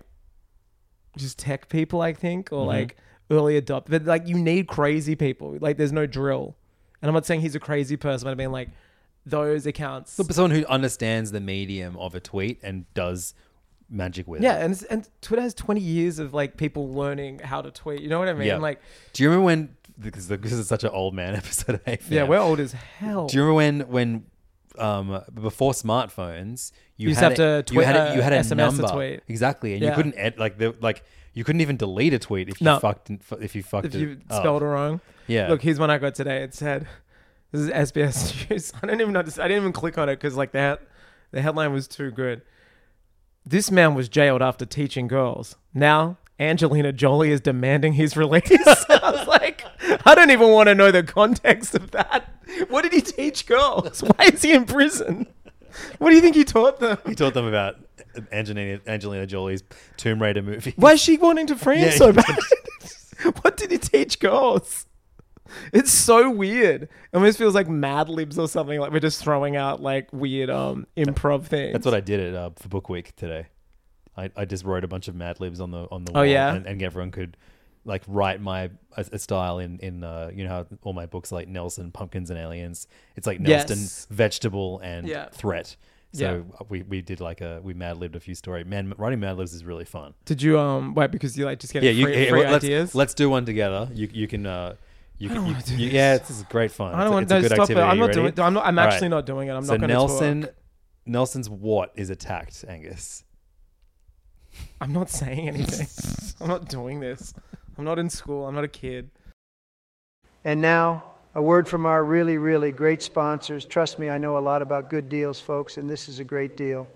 Speaker 6: just tech people, I think, or
Speaker 5: Mhm.
Speaker 6: like early adopt. But like you need crazy people. Like there's no drill. And I'm not saying he's a crazy person, but I mean like those accounts.
Speaker 5: So, someone who understands the medium of a tweet and does magic with
Speaker 6: Yeah,
Speaker 5: it.
Speaker 6: and and Twitter has twenty years of like people learning how to tweet. You know what I mean?
Speaker 5: Yeah.
Speaker 6: Like,
Speaker 5: Do you remember when, because this is such an old man episode, eh,
Speaker 6: yeah,
Speaker 5: fam?
Speaker 6: we're old as hell.
Speaker 5: Do you remember when when um, before smartphones, you,
Speaker 6: You used
Speaker 5: had
Speaker 6: to have
Speaker 5: a,
Speaker 6: to
Speaker 5: you
Speaker 6: tweet-
Speaker 5: had a, you had a
Speaker 6: uh, S M S a
Speaker 5: number
Speaker 6: tweet.
Speaker 5: exactly, and you
Speaker 6: Yeah.
Speaker 5: couldn't ed, like the like you couldn't even delete a tweet if you
Speaker 6: No.
Speaker 5: fucked if you fucked
Speaker 6: if
Speaker 5: it
Speaker 6: you
Speaker 5: up.
Speaker 6: spelled it wrong.
Speaker 5: Yeah.
Speaker 6: Look, here's one I got today. It said, "This is S B S News." I don't even know. I didn't even click on it because like that the headline was too good. This man was jailed after teaching girls. Now Angelina Jolie is demanding his release. I was like, I don't even want to know the context of that. What did he teach girls? Why is he in prison? What do you think he taught them?
Speaker 5: He taught them about Angelina Angelina Jolie's Tomb Raider movie.
Speaker 6: Why is she wanting to free him
Speaker 5: Yeah,
Speaker 6: so
Speaker 5: he
Speaker 6: bad? What did he teach girls? It's so weird. It almost feels like Mad Libs or something. Like we're just throwing out like weird um improv things.
Speaker 5: That's what I did at uh, for Book Week today. I, I just wrote a bunch of Mad Libs on the on the
Speaker 6: Oh,
Speaker 5: wall,
Speaker 6: yeah?
Speaker 5: and, and everyone could like write my a, a style in in uh, you know how all my books are like Nelson, Pumpkins and Aliens. It's like Nelson,
Speaker 6: Yes.
Speaker 5: Vegetable, and
Speaker 6: Yeah.
Speaker 5: Threat. So
Speaker 6: Yeah.
Speaker 5: we, we did like a we Mad Libbed a few stories. Man, writing Mad Libs is really fun.
Speaker 6: Did you um wait because you like just get
Speaker 5: Yeah,
Speaker 6: free,
Speaker 5: you, hey,
Speaker 6: free
Speaker 5: well, let's,
Speaker 6: ideas?
Speaker 5: let's do one together. You you can. Uh, you
Speaker 6: I
Speaker 5: can
Speaker 6: don't
Speaker 5: you,
Speaker 6: wanna do
Speaker 5: you-
Speaker 6: this.
Speaker 5: Yeah, it's, it's great fun.
Speaker 6: I don't
Speaker 5: It's a-
Speaker 6: want
Speaker 5: it's a
Speaker 6: to
Speaker 5: good
Speaker 6: stop
Speaker 5: activity.
Speaker 6: it. I'm
Speaker 5: You
Speaker 6: not
Speaker 5: ready?
Speaker 6: doing. I'm not. I'm
Speaker 5: All
Speaker 6: actually
Speaker 5: right.
Speaker 6: not doing it. I'm
Speaker 5: so
Speaker 6: not going to
Speaker 5: Nelson,
Speaker 6: talk.
Speaker 5: Nelson's what is attacked, Angus?
Speaker 6: I'm not saying anything. I'm not doing this. I'm not in school. I'm not a kid.
Speaker 7: And now, a word from our really, really great sponsors. Trust me, I know a lot about good deals, folks, and this is a great deal.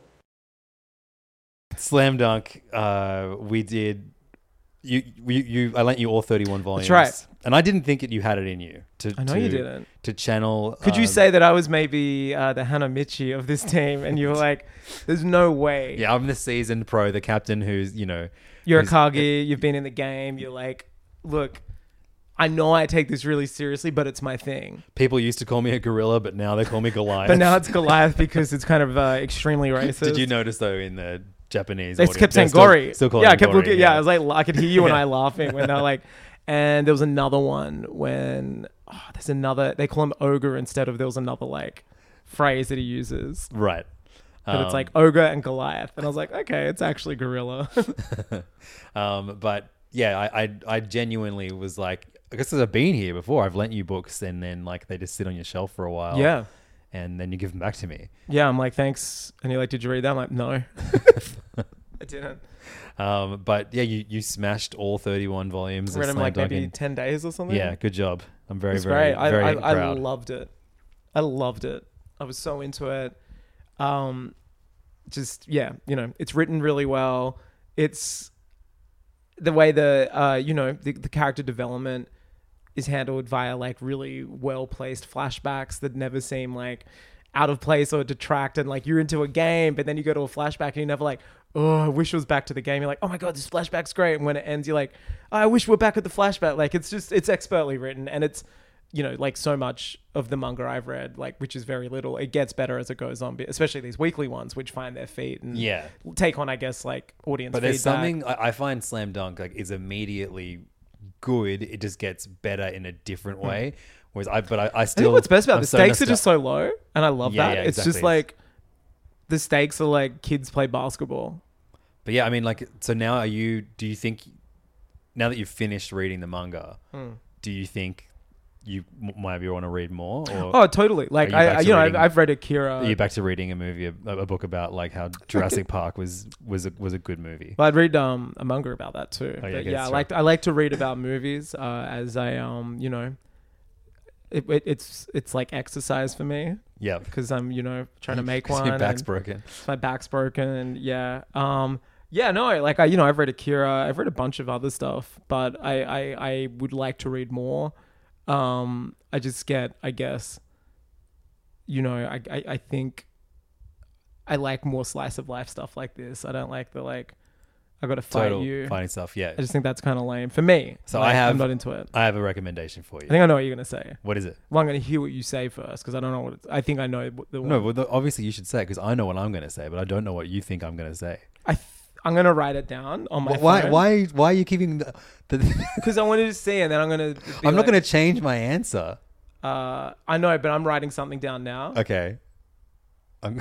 Speaker 5: Slam Dunk. Uh, we did. You, you, you. I lent you all thirty-one volumes.
Speaker 6: right.
Speaker 5: And I didn't think that you had it in you to.
Speaker 6: I know
Speaker 5: to,
Speaker 6: you didn't.
Speaker 5: To channel.
Speaker 6: Could you
Speaker 5: um,
Speaker 6: say that I was maybe uh, the Hanamichi of this team, and you were like, "There's no way."
Speaker 5: Yeah, I'm the seasoned pro, the captain who's you know.
Speaker 6: You're a
Speaker 5: who's-
Speaker 6: Kagi. You've been in the game. You're like, look. I know I take this really seriously, but it's my thing.
Speaker 5: People used to call me a gorilla, but now they call me Goliath.
Speaker 6: But now it's Goliath because it's kind of uh, extremely racist.
Speaker 5: Did you notice though in the Japanese?
Speaker 6: They
Speaker 5: audience,
Speaker 6: kept
Speaker 5: they're
Speaker 6: saying
Speaker 5: still-
Speaker 6: Gori.
Speaker 5: Still calling
Speaker 6: yeah, I
Speaker 5: him
Speaker 6: kept
Speaker 5: Gori,
Speaker 6: looking.
Speaker 5: yeah.
Speaker 6: Yeah, I was like, I could hear you and
Speaker 5: Yeah.
Speaker 6: I laughing when they're like, and there was another one when oh, there's another. They call him ogre instead of there was another like phrase that he uses.
Speaker 5: Right.
Speaker 6: But it's
Speaker 5: Um,
Speaker 6: like ogre and Goliath, and I was like, okay, it's actually gorilla.
Speaker 5: um, but yeah, I, I I genuinely was like, I guess I've been here before. I've lent you books, and then like they just sit on your shelf for a while.
Speaker 6: Yeah.
Speaker 5: And then you give them back to me.
Speaker 6: Yeah, I'm like, thanks. And you're like, did you read that? I'm like, no, I didn't.
Speaker 5: Um, but yeah, you, you smashed all thirty-one volumes.
Speaker 6: I read
Speaker 5: of
Speaker 6: them
Speaker 5: Slam
Speaker 6: like
Speaker 5: Dunk
Speaker 6: maybe
Speaker 5: in-
Speaker 6: ten days or something.
Speaker 5: Yeah, good job. I'm very
Speaker 6: It's
Speaker 5: very
Speaker 6: great. I,
Speaker 5: very
Speaker 6: I, I
Speaker 5: proud.
Speaker 6: loved it. I loved it. I was so into it. Um, just yeah, you know, it's written really well. It's the way the uh, you know, the, the character development is handled via like really well placed flashbacks that never seem like out of place or detract. And like you're into a game, but then you go to a flashback and you're never like, oh, I wish it was back to the game. You're like, oh my god, this flashback's great. And when it ends, you're like, oh, I wish we're back at the flashback. Like it's just it's expertly written, and it's you know like so much of the manga I've read, like which is very little. It gets better as it goes on, but especially these weekly ones, which find their feet and
Speaker 5: Yeah.
Speaker 6: take on, I guess, like audience.
Speaker 5: But there's
Speaker 6: feedback.
Speaker 5: something I, I find Slam Dunk like is immediately good. It just gets better in a different way. Whereas I, but I, I
Speaker 6: I
Speaker 5: still.
Speaker 6: think what's best about
Speaker 5: I'm
Speaker 6: the
Speaker 5: so
Speaker 6: stakes are
Speaker 5: nostal-
Speaker 6: just so low, and I love
Speaker 5: Yeah,
Speaker 6: that.
Speaker 5: yeah,
Speaker 6: it's just
Speaker 5: exactly.
Speaker 6: like the stakes are like kids play basketball.
Speaker 5: But yeah, I mean, like, so now are you? Do you think now that you've finished reading the manga,
Speaker 6: Hmm.
Speaker 5: do you think you m- maybe want to read more? Or
Speaker 6: Oh, totally. Like
Speaker 5: Are you
Speaker 6: I,
Speaker 5: back
Speaker 6: I
Speaker 5: to
Speaker 6: you know, I've,
Speaker 5: reading-
Speaker 6: I've read Akira.
Speaker 5: are you back to reading a movie, a, a book about like how Jurassic Park was was a, was a good movie?
Speaker 6: Well, I'd read um, a manga about that too.
Speaker 5: Oh, yeah,
Speaker 6: But
Speaker 5: okay,
Speaker 6: yeah, I
Speaker 5: that's
Speaker 6: like I like to read about movies uh, as I um you know, it, it it's it's like exercise for me
Speaker 5: Yeah,
Speaker 6: because I'm you know trying to make
Speaker 5: 'Cause
Speaker 6: one.
Speaker 5: your back's
Speaker 6: and
Speaker 5: broken.
Speaker 6: My back's broken. And yeah. Um. Yeah. No. Like I you know I've read Akira. I've read a bunch of other stuff, but I I, I would like to read more. Um. I just get I guess. You know I I, I think. I like more slice of life stuff like this. I don't like the like. I got to fight
Speaker 5: Total
Speaker 6: you.
Speaker 5: finding stuff. Yeah.
Speaker 6: I just think that's kind of lame for me.
Speaker 5: So
Speaker 6: Like,
Speaker 5: I have.
Speaker 6: I'm not into it.
Speaker 5: I have a recommendation for you.
Speaker 6: I think I know what you're gonna say.
Speaker 5: What is it?
Speaker 6: Well, I'm gonna hear what you say first because I don't know what. It's, I think I know what the one.
Speaker 5: No, well, the, obviously you should say it because I know what I'm going to say, but I don't know what you think I'm going to say.
Speaker 6: I th- I'm gonna write it down on my
Speaker 5: Why?
Speaker 6: phone.
Speaker 5: Why? Why are you keeping the? the
Speaker 6: Because I wanted to see, and then I'm gonna. be
Speaker 5: I'm not
Speaker 6: like,
Speaker 5: going to change my answer.
Speaker 6: Uh, I know, but I'm writing something down now.
Speaker 5: Okay. I'm,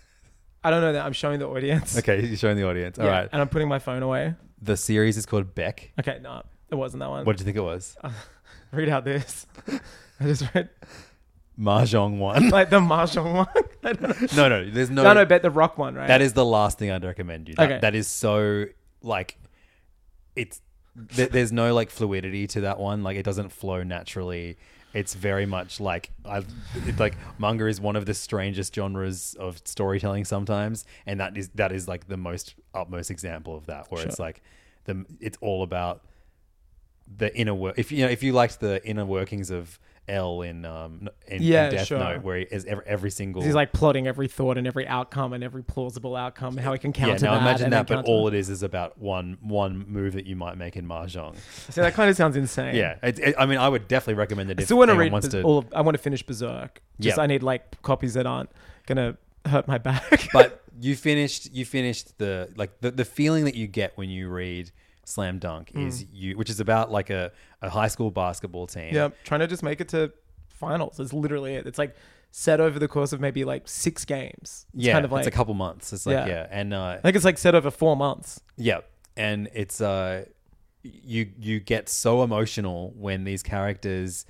Speaker 6: I don't know that I'm showing the audience.
Speaker 5: okay, you're showing the audience. All
Speaker 6: Yeah,
Speaker 5: right.
Speaker 6: And I'm putting my phone away.
Speaker 5: The series is called Beck.
Speaker 6: Okay, no, it wasn't that one.
Speaker 5: What did you think it was?
Speaker 6: Read out this. I just read
Speaker 5: Mahjong one.
Speaker 6: like the Mahjong one. I don't know.
Speaker 5: no, no, there's no.
Speaker 6: No, no, bet the rock one, right?
Speaker 5: That is the last thing I'd recommend you. That,
Speaker 6: Okay.
Speaker 5: that is so like, it's th- there's no like fluidity to that one. Like it doesn't flow naturally. It's very much like I it, like manga is one of the strangest genres of storytelling sometimes, and that is that is like the most utmost example of that, where it's like the it's all about the inner work. If you know if you liked the inner workings of L in um in,
Speaker 6: Yeah,
Speaker 5: in Death
Speaker 6: sure.
Speaker 5: Note, where he is every, every single.
Speaker 6: He's like plotting every thought and every outcome and every plausible outcome, how he can
Speaker 5: yeah,
Speaker 6: counter
Speaker 5: now
Speaker 6: that.
Speaker 5: imagine
Speaker 6: and
Speaker 5: that,
Speaker 6: then
Speaker 5: but
Speaker 6: counter-
Speaker 5: all it is is about one one move that you might make in Mahjong.
Speaker 6: So that kind of sounds insane.
Speaker 5: Yeah, it, it, I mean, I would definitely recommend it
Speaker 6: I
Speaker 5: if
Speaker 6: still want to
Speaker 5: anyone
Speaker 6: read
Speaker 5: wants
Speaker 6: Bes-
Speaker 5: to.
Speaker 6: all of, I want to finish Berserk. Just
Speaker 5: Yeah.
Speaker 6: I need like copies that aren't gonna hurt my back.
Speaker 5: But you finished you finished the like the, the feeling that you get when you read Slam Dunk is you which is about like a, a high school basketball team.
Speaker 6: yeah, trying to just make it to finals is literally it. It's like set over the course of maybe like six games. It's
Speaker 5: yeah,
Speaker 6: kind of like
Speaker 5: it's a couple months. It's like yeah,
Speaker 6: Yeah.
Speaker 5: and uh,
Speaker 6: I think it's like set over four months.
Speaker 5: yeah, and it's uh, you you get so emotional when these characters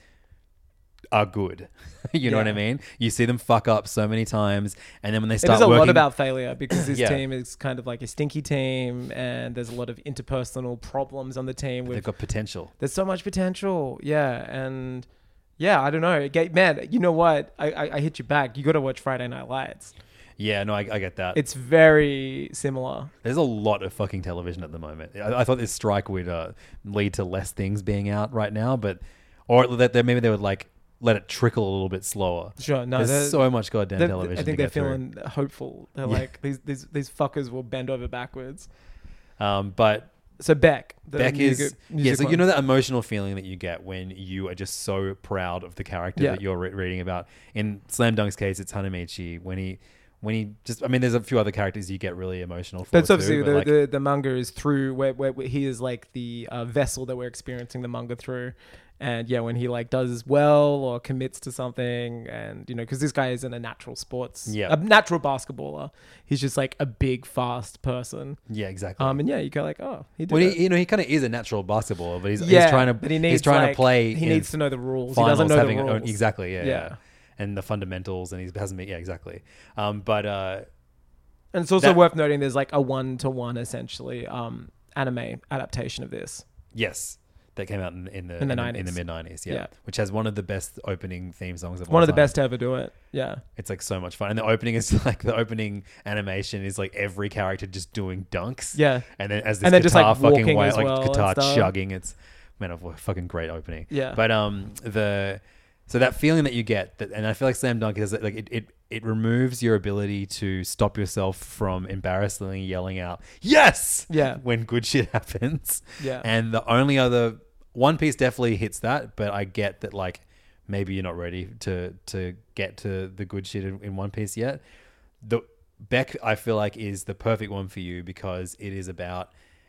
Speaker 5: are good. You know what I
Speaker 6: Yeah.
Speaker 5: mean? You see them fuck up so many times, and then when they
Speaker 6: It
Speaker 5: start
Speaker 6: is a
Speaker 5: working,
Speaker 6: lot about failure because this
Speaker 5: Yeah.
Speaker 6: team is kind of like a stinky team, and there's a lot of interpersonal problems on the team.
Speaker 5: they've
Speaker 6: With
Speaker 5: got potential.
Speaker 6: there's so much potential, yeah, and yeah, I don't know, It ga- man. You know what? I, I I hit you back. You got to watch Friday Night Lights.
Speaker 5: Yeah, no, I, I get that.
Speaker 6: It's very similar.
Speaker 5: There's a lot of fucking television at the moment. I, I thought this strike would uh, lead to less things being out right now, but or that they, maybe they would like let it trickle a little bit slower.
Speaker 6: Sure, no, they're-
Speaker 5: there's so much goddamn
Speaker 6: They're-
Speaker 5: television.
Speaker 6: I think
Speaker 5: to
Speaker 6: they're
Speaker 5: get through.
Speaker 6: feeling hopeful. They're
Speaker 5: Yeah.
Speaker 6: like these these these fuckers will bend over backwards.
Speaker 5: Um, but
Speaker 6: So Beck, the
Speaker 5: Beck
Speaker 6: music-
Speaker 5: is yeah.
Speaker 6: music
Speaker 5: So you
Speaker 6: one.
Speaker 5: know that emotional feeling that you get when you are just so proud of the character
Speaker 6: Yeah.
Speaker 5: that you're re- reading about. In Slam Dunk's case, it's Hanamichi when he. When he just, I mean, there's a few other characters you get really emotional for.
Speaker 6: That's
Speaker 5: too,
Speaker 6: obviously
Speaker 5: but
Speaker 6: the,
Speaker 5: like-
Speaker 6: the the manga is through where, where, where he is like the uh, vessel that we're experiencing the manga through, and yeah, when he like does well or commits to something, and you know, because this guy isn't a natural sports,
Speaker 5: Yeah.
Speaker 6: a natural basketballer. He's just like a big, fast person.
Speaker 5: yeah, exactly.
Speaker 6: Um, and yeah, you go like, oh, he did
Speaker 5: well,
Speaker 6: it.
Speaker 5: he, you know, he kind of is a natural basketballer, but he's,
Speaker 6: yeah,
Speaker 5: he's trying to,
Speaker 6: but he needs
Speaker 5: he's trying
Speaker 6: like,
Speaker 5: to play.
Speaker 6: He
Speaker 5: in
Speaker 6: needs to know the rules. He
Speaker 5: finals,
Speaker 6: doesn't know
Speaker 5: having
Speaker 6: the
Speaker 5: a-
Speaker 6: rules.
Speaker 5: exactly, yeah, yeah,
Speaker 6: Yeah.
Speaker 5: and the fundamentals, and he hasn't been, yeah, exactly. Um, but uh,
Speaker 6: And it's also
Speaker 5: That-
Speaker 6: worth noting there's like a one to one essentially um anime adaptation of this.
Speaker 5: yes, that came out in, in the
Speaker 6: In the
Speaker 5: in,
Speaker 6: nineties.
Speaker 5: in the mid nineties, yeah,
Speaker 6: Yeah.
Speaker 5: which has one of the best opening theme songs of all
Speaker 6: One of the
Speaker 5: time.
Speaker 6: best to ever do it. Yeah.
Speaker 5: It's like so much fun, and the opening is like the opening animation is like every character just doing dunks,
Speaker 6: Yeah.
Speaker 5: and then as this
Speaker 6: And then
Speaker 5: guitar
Speaker 6: just, like,
Speaker 5: fucking
Speaker 6: walking
Speaker 5: way,
Speaker 6: as
Speaker 5: like
Speaker 6: well and
Speaker 5: guitar
Speaker 6: stuff.
Speaker 5: chugging. It's man, a fucking great opening.
Speaker 6: Yeah.
Speaker 5: but um the so that feeling that you get that, and I feel like Slam Dunk is like it it it removes your ability to stop yourself from embarrassingly yelling out yes,
Speaker 6: Yeah.
Speaker 5: when good shit happens.
Speaker 6: Yeah.
Speaker 5: And the only other One Piece definitely hits that, but I get that like maybe you're not ready to to get to the good shit in, in One Piece yet. The Beck, I feel like, is the perfect one for you because it is about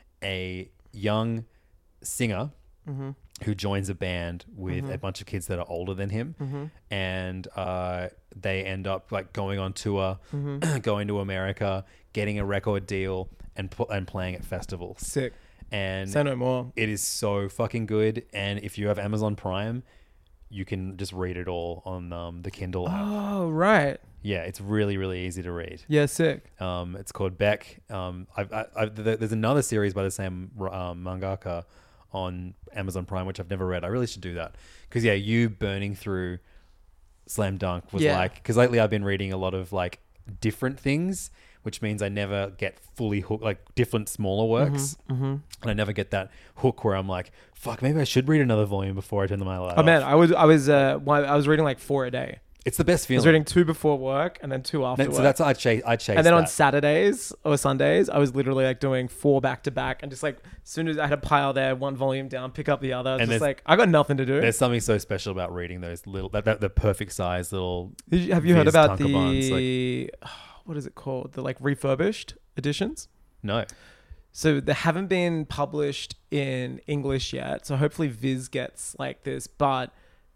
Speaker 5: a young singer
Speaker 6: Mm-hmm.
Speaker 5: who joins a band with a bunch of kids that are older than him,
Speaker 6: Mm-hmm.
Speaker 5: and uh, they end up like going on tour,
Speaker 6: Mm-hmm.
Speaker 5: going to America, getting a record deal, and pu- and playing at festivals.
Speaker 6: Sick.
Speaker 5: And
Speaker 6: Say no more.
Speaker 5: it is so fucking good. And if you have Amazon Prime, you can just read it all on um, the Kindle app.
Speaker 6: Oh, right.
Speaker 5: Yeah, it's really, really easy to read.
Speaker 6: Yeah, sick.
Speaker 5: Um, it's called Beck. Um, I've, I, I've, th- there's another series by the same um, mangaka on Amazon Prime, which I've never read. I really should do that. Because, yeah, you burning through Slam Dunk was
Speaker 6: Yeah.
Speaker 5: like... Because lately I've been reading a lot of, like, different things, which means I never get fully hooked, like, different smaller works.
Speaker 6: Mm-hmm.
Speaker 5: And I never get that hook where I'm like, fuck, maybe I should read another volume before I turn the mail out.
Speaker 6: Oh man, I was I was uh one- I was reading like four a day.
Speaker 5: It's the best
Speaker 6: I
Speaker 5: feeling.
Speaker 6: was reading two before work and then two after
Speaker 5: That-
Speaker 6: work.
Speaker 5: so that's I chase. I chase.
Speaker 6: and then on
Speaker 5: that.
Speaker 6: Saturdays or Sundays, I was literally like doing four back to back, and just like as soon as I had a pile there, one volume down, pick up the other. It's
Speaker 5: And
Speaker 6: just
Speaker 5: there's-
Speaker 6: like I got nothing to do.
Speaker 5: There's something so special about reading those little, that, that the perfect size little.
Speaker 6: Did you- have you heard
Speaker 5: Viz
Speaker 6: about
Speaker 5: tankobons,
Speaker 6: the what is it called? The like refurbished editions.
Speaker 5: No.
Speaker 6: So they haven't been published in English yet. So hopefully Viz gets like this, but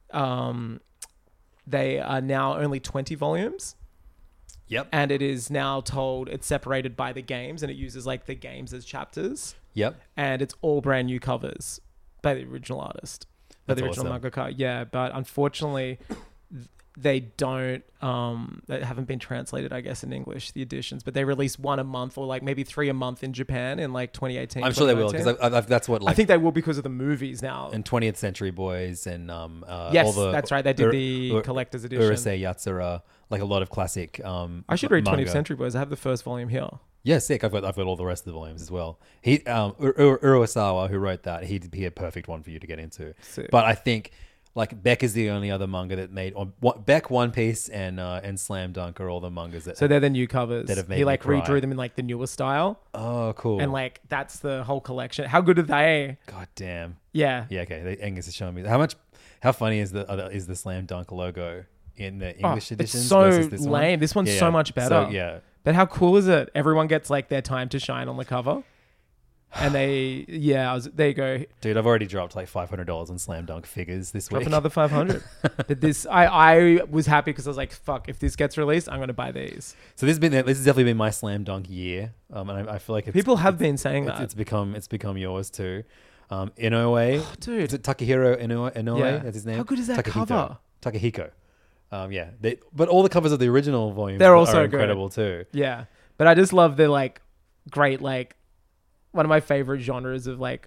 Speaker 6: um, they are now only twenty volumes.
Speaker 5: Yep.
Speaker 6: And it is now told it's separated by the games, and it uses like the games as chapters.
Speaker 5: Yep.
Speaker 6: And it's all brand new covers by the original artist, by
Speaker 5: That's
Speaker 6: the original
Speaker 5: awesome.
Speaker 6: mangaka. Yeah, but unfortunately, th- they don't. Um, they haven't been translated, I guess, in English. The editions, but they release one a month, or like maybe three a month in Japan in like twenty eighteen.
Speaker 5: I'm sure they will
Speaker 6: twenty nineteen.
Speaker 5: because that's what like
Speaker 6: I think they will because of the movies now.
Speaker 5: and twentieth Century Boys and um uh,
Speaker 6: Yes,
Speaker 5: all the
Speaker 6: that's right. They did
Speaker 5: Ur-
Speaker 6: the
Speaker 5: Ur-
Speaker 6: collector's edition.
Speaker 5: Urusei Yatsura, like a lot of classic. Um,
Speaker 6: I should read
Speaker 5: manga.
Speaker 6: twentieth Century Boys. I have the first volume here.
Speaker 5: Yeah, sick. I've got I've got all the rest of the volumes as well. He um Ur- Ur- Urasawa, who wrote that, he'd be a perfect one for you to get into.
Speaker 6: Sick.
Speaker 5: But I think like Beck is the only other manga that made or what, Beck, One Piece, and uh, and Slam Dunk are all the mangas that
Speaker 6: So they're the new covers.
Speaker 5: that have made
Speaker 6: he
Speaker 5: me
Speaker 6: like
Speaker 5: cry.
Speaker 6: redrew them in like the newer style,
Speaker 5: Oh, cool.
Speaker 6: and like that's the whole collection. How good are they?
Speaker 5: God damn.
Speaker 6: Yeah.
Speaker 5: Yeah, okay. The Angus is showing me how much. How funny is the uh, is the Slam Dunk logo in the
Speaker 6: Oh,
Speaker 5: English edition?
Speaker 6: it's so
Speaker 5: versus this one?
Speaker 6: lame. This one's
Speaker 5: Yeah,
Speaker 6: so
Speaker 5: yeah.
Speaker 6: much better.
Speaker 5: So, yeah.
Speaker 6: But how cool is it? Everyone gets like their time to shine on the cover. And they, yeah, I was, there you go.
Speaker 5: Dude, I've already dropped like five hundred dollars on Slam Dunk figures this
Speaker 6: Drop
Speaker 5: week.
Speaker 6: another five hundred. But this, I, I was happy because I was like, fuck, if this gets released, I'm going to buy these.
Speaker 5: So this has been this has definitely been my Slam Dunk year, um, and I, I feel like it's,
Speaker 6: People have
Speaker 5: it's-
Speaker 6: been saying
Speaker 5: it's,
Speaker 6: that.
Speaker 5: it's become it's become yours too. Um, Inoue,
Speaker 6: dude.
Speaker 5: is it Takahiro Inoue? Inoue,
Speaker 6: Yeah.
Speaker 5: that's his name.
Speaker 6: How good is that
Speaker 5: Takahito.
Speaker 6: cover?
Speaker 5: Takahiko. Um, yeah, they, but all the covers of the original volume
Speaker 6: They're
Speaker 5: are
Speaker 6: also good.
Speaker 5: incredible too.
Speaker 6: Yeah. But I just love the like great, like, one of my favorite genres of like,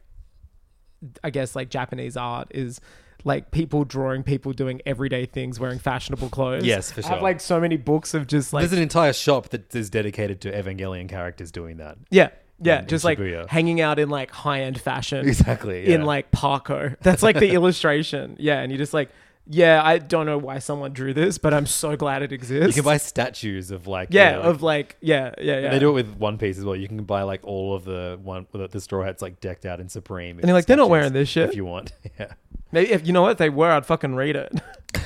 Speaker 6: I guess like Japanese art is like people drawing people doing everyday things wearing fashionable clothes.
Speaker 5: Yes, for
Speaker 6: I have
Speaker 5: sure.
Speaker 6: like so many books of just like,
Speaker 5: There's an entire shop that is dedicated to Evangelion characters doing that.
Speaker 6: yeah, yeah,
Speaker 5: in
Speaker 6: just like
Speaker 5: Shibuya.
Speaker 6: hanging out in like high end fashion.
Speaker 5: Exactly.
Speaker 6: In
Speaker 5: yeah.
Speaker 6: like Parko. That's like the illustration. Yeah. And you just like, yeah, I don't know why someone drew this, but I'm so glad it exists.
Speaker 5: you can buy statues of like
Speaker 6: yeah,
Speaker 5: you know,
Speaker 6: of like, yeah, yeah, yeah.
Speaker 5: They do it with One Piece as well. You can buy like all of the one the, the Straw Hats like decked out in Supreme.
Speaker 6: And you're like, they're not wearing this shit.
Speaker 5: if you want. Yeah.
Speaker 6: Maybe if you know what if they were, I'd fucking read it.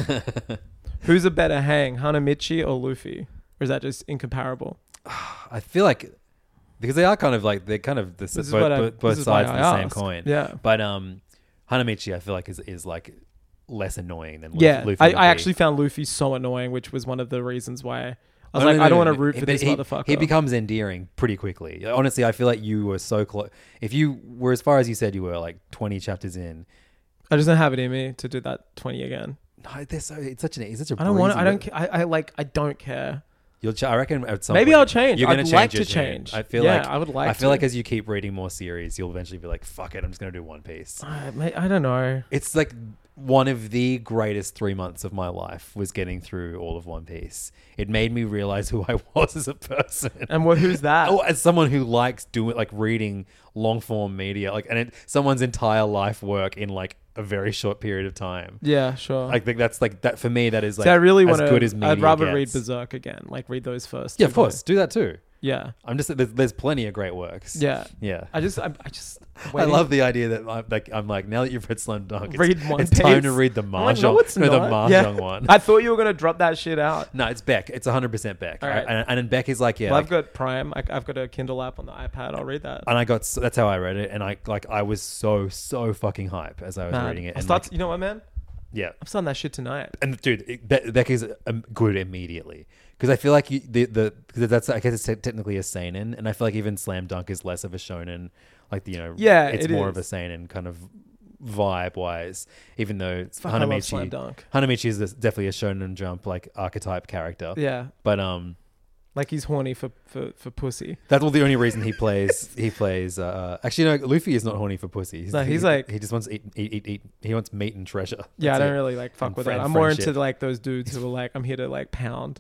Speaker 6: Who's a better hang, Hanamichi or Luffy? Or is that just incomparable?
Speaker 5: I feel like because they are kind of like they're kind of the,
Speaker 6: This is
Speaker 5: both,
Speaker 6: what I-
Speaker 5: both, both
Speaker 6: this is why
Speaker 5: sides of
Speaker 6: I
Speaker 5: the same
Speaker 6: asked.
Speaker 5: coin.
Speaker 6: Yeah.
Speaker 5: But um, Hanamichi, I feel like is is like less annoying than
Speaker 6: Yeah,
Speaker 5: Luffy.
Speaker 6: I,
Speaker 5: would
Speaker 6: I
Speaker 5: be.
Speaker 6: actually found Luffy so annoying, which was one of the reasons why I was
Speaker 5: No,
Speaker 6: like,
Speaker 5: no,
Speaker 6: I don't
Speaker 5: no,
Speaker 6: want to
Speaker 5: no,
Speaker 6: root
Speaker 5: no.
Speaker 6: for
Speaker 5: But
Speaker 6: this
Speaker 5: he,
Speaker 6: motherfucker.
Speaker 5: He becomes endearing pretty quickly. Honestly, I feel like you were so close. If you were as far as you said you were, like twenty chapters in.
Speaker 6: I just don't have it in me to do that twenty again.
Speaker 5: No, they're so it's such an it's such a.
Speaker 6: I don't want.
Speaker 5: breezy
Speaker 6: I don't.
Speaker 5: look.
Speaker 6: ca- I, I like. I don't care.
Speaker 5: You'll. Ch- I reckon at some
Speaker 6: Maybe
Speaker 5: point
Speaker 6: I'll change.
Speaker 5: You're
Speaker 6: I'd
Speaker 5: gonna
Speaker 6: like
Speaker 5: change
Speaker 6: to
Speaker 5: your tune.
Speaker 6: change.
Speaker 5: I feel
Speaker 6: Yeah,
Speaker 5: like
Speaker 6: I would like
Speaker 5: I feel
Speaker 6: to.
Speaker 5: like as you keep reading more series, you'll eventually be like, "Fuck it, I'm just gonna do One Piece."
Speaker 6: I, mate, I don't know.
Speaker 5: It's like one of the greatest three months of my life was getting through all of One Piece. It made me realize who I was as a person.
Speaker 6: And what? Who's that?
Speaker 5: Oh, as someone who likes doing like reading long form media, like and it, someone's entire life work in like a very short period of time.
Speaker 6: Yeah, sure.
Speaker 5: I think that's like that for me. That is like
Speaker 6: See, I really
Speaker 5: as
Speaker 6: want to.
Speaker 5: good as media
Speaker 6: I'd rather read
Speaker 5: gets.
Speaker 6: Berserk again. Like read those first.
Speaker 5: Yeah,
Speaker 6: two
Speaker 5: of course,
Speaker 6: volumes.
Speaker 5: do that too.
Speaker 6: Yeah.
Speaker 5: I'm just there's, there's plenty of great works.
Speaker 6: Yeah.
Speaker 5: yeah.
Speaker 6: I just. I, I just.
Speaker 5: I
Speaker 6: waiting-
Speaker 5: love the idea that I'm like, I'm like now that you've read Slam Dunk, it's,
Speaker 6: Read One
Speaker 5: it's time to
Speaker 6: Piece.
Speaker 5: read the
Speaker 6: I'm like,
Speaker 5: Mahjong,
Speaker 6: no, it's
Speaker 5: no, the
Speaker 6: not.
Speaker 5: Mahjong
Speaker 6: Yeah.
Speaker 5: one.
Speaker 6: I thought you were gonna drop that shit out.
Speaker 5: No, it's Beck. It's one hundred percent Beck.
Speaker 6: All right.
Speaker 5: And, and then Beck is like, yeah,
Speaker 6: Well,
Speaker 5: like-
Speaker 6: I've got Prime. I, I've got a Kindle app on the iPad. I'll read that.
Speaker 5: and I got so, that's how I read it, and I like I was so so fucking hype as I was
Speaker 6: Man,
Speaker 5: reading it.
Speaker 6: I'll
Speaker 5: And
Speaker 6: start.
Speaker 5: like,
Speaker 6: you know what, man?
Speaker 5: yeah,
Speaker 6: I'm starting that shit tonight.
Speaker 5: and dude, it, Be- Beck is um, good immediately because I feel like you, the the cause that's I guess it's te- technically a seinen, and I feel like even Slam Dunk is less of a shonen, like the, you know,
Speaker 6: Yeah,
Speaker 5: it's
Speaker 6: it
Speaker 5: more
Speaker 6: is.
Speaker 5: of a seinen kind of vibe wise. Even though it's
Speaker 6: Fuck, I love
Speaker 5: Hanamichi,
Speaker 6: Slam Dunk.
Speaker 5: Hanamichi is this, definitely a shonen jump like archetype character.
Speaker 6: Yeah,
Speaker 5: but um.
Speaker 6: like he's horny for for, for pussy.
Speaker 5: That's well the only reason he plays. He plays. Uh, actually, no. Luffy is not horny for pussy. He's,
Speaker 6: No, he's
Speaker 5: he,
Speaker 6: like-
Speaker 5: he just wants to eat, eat, eat, eat. He wants meat and treasure.
Speaker 6: Yeah, I
Speaker 5: That's
Speaker 6: don't
Speaker 5: it.
Speaker 6: really like fuck
Speaker 5: And
Speaker 6: with
Speaker 5: friend-
Speaker 6: that. I'm more
Speaker 5: friendship.
Speaker 6: into like those dudes who are like, I'm here to like pound.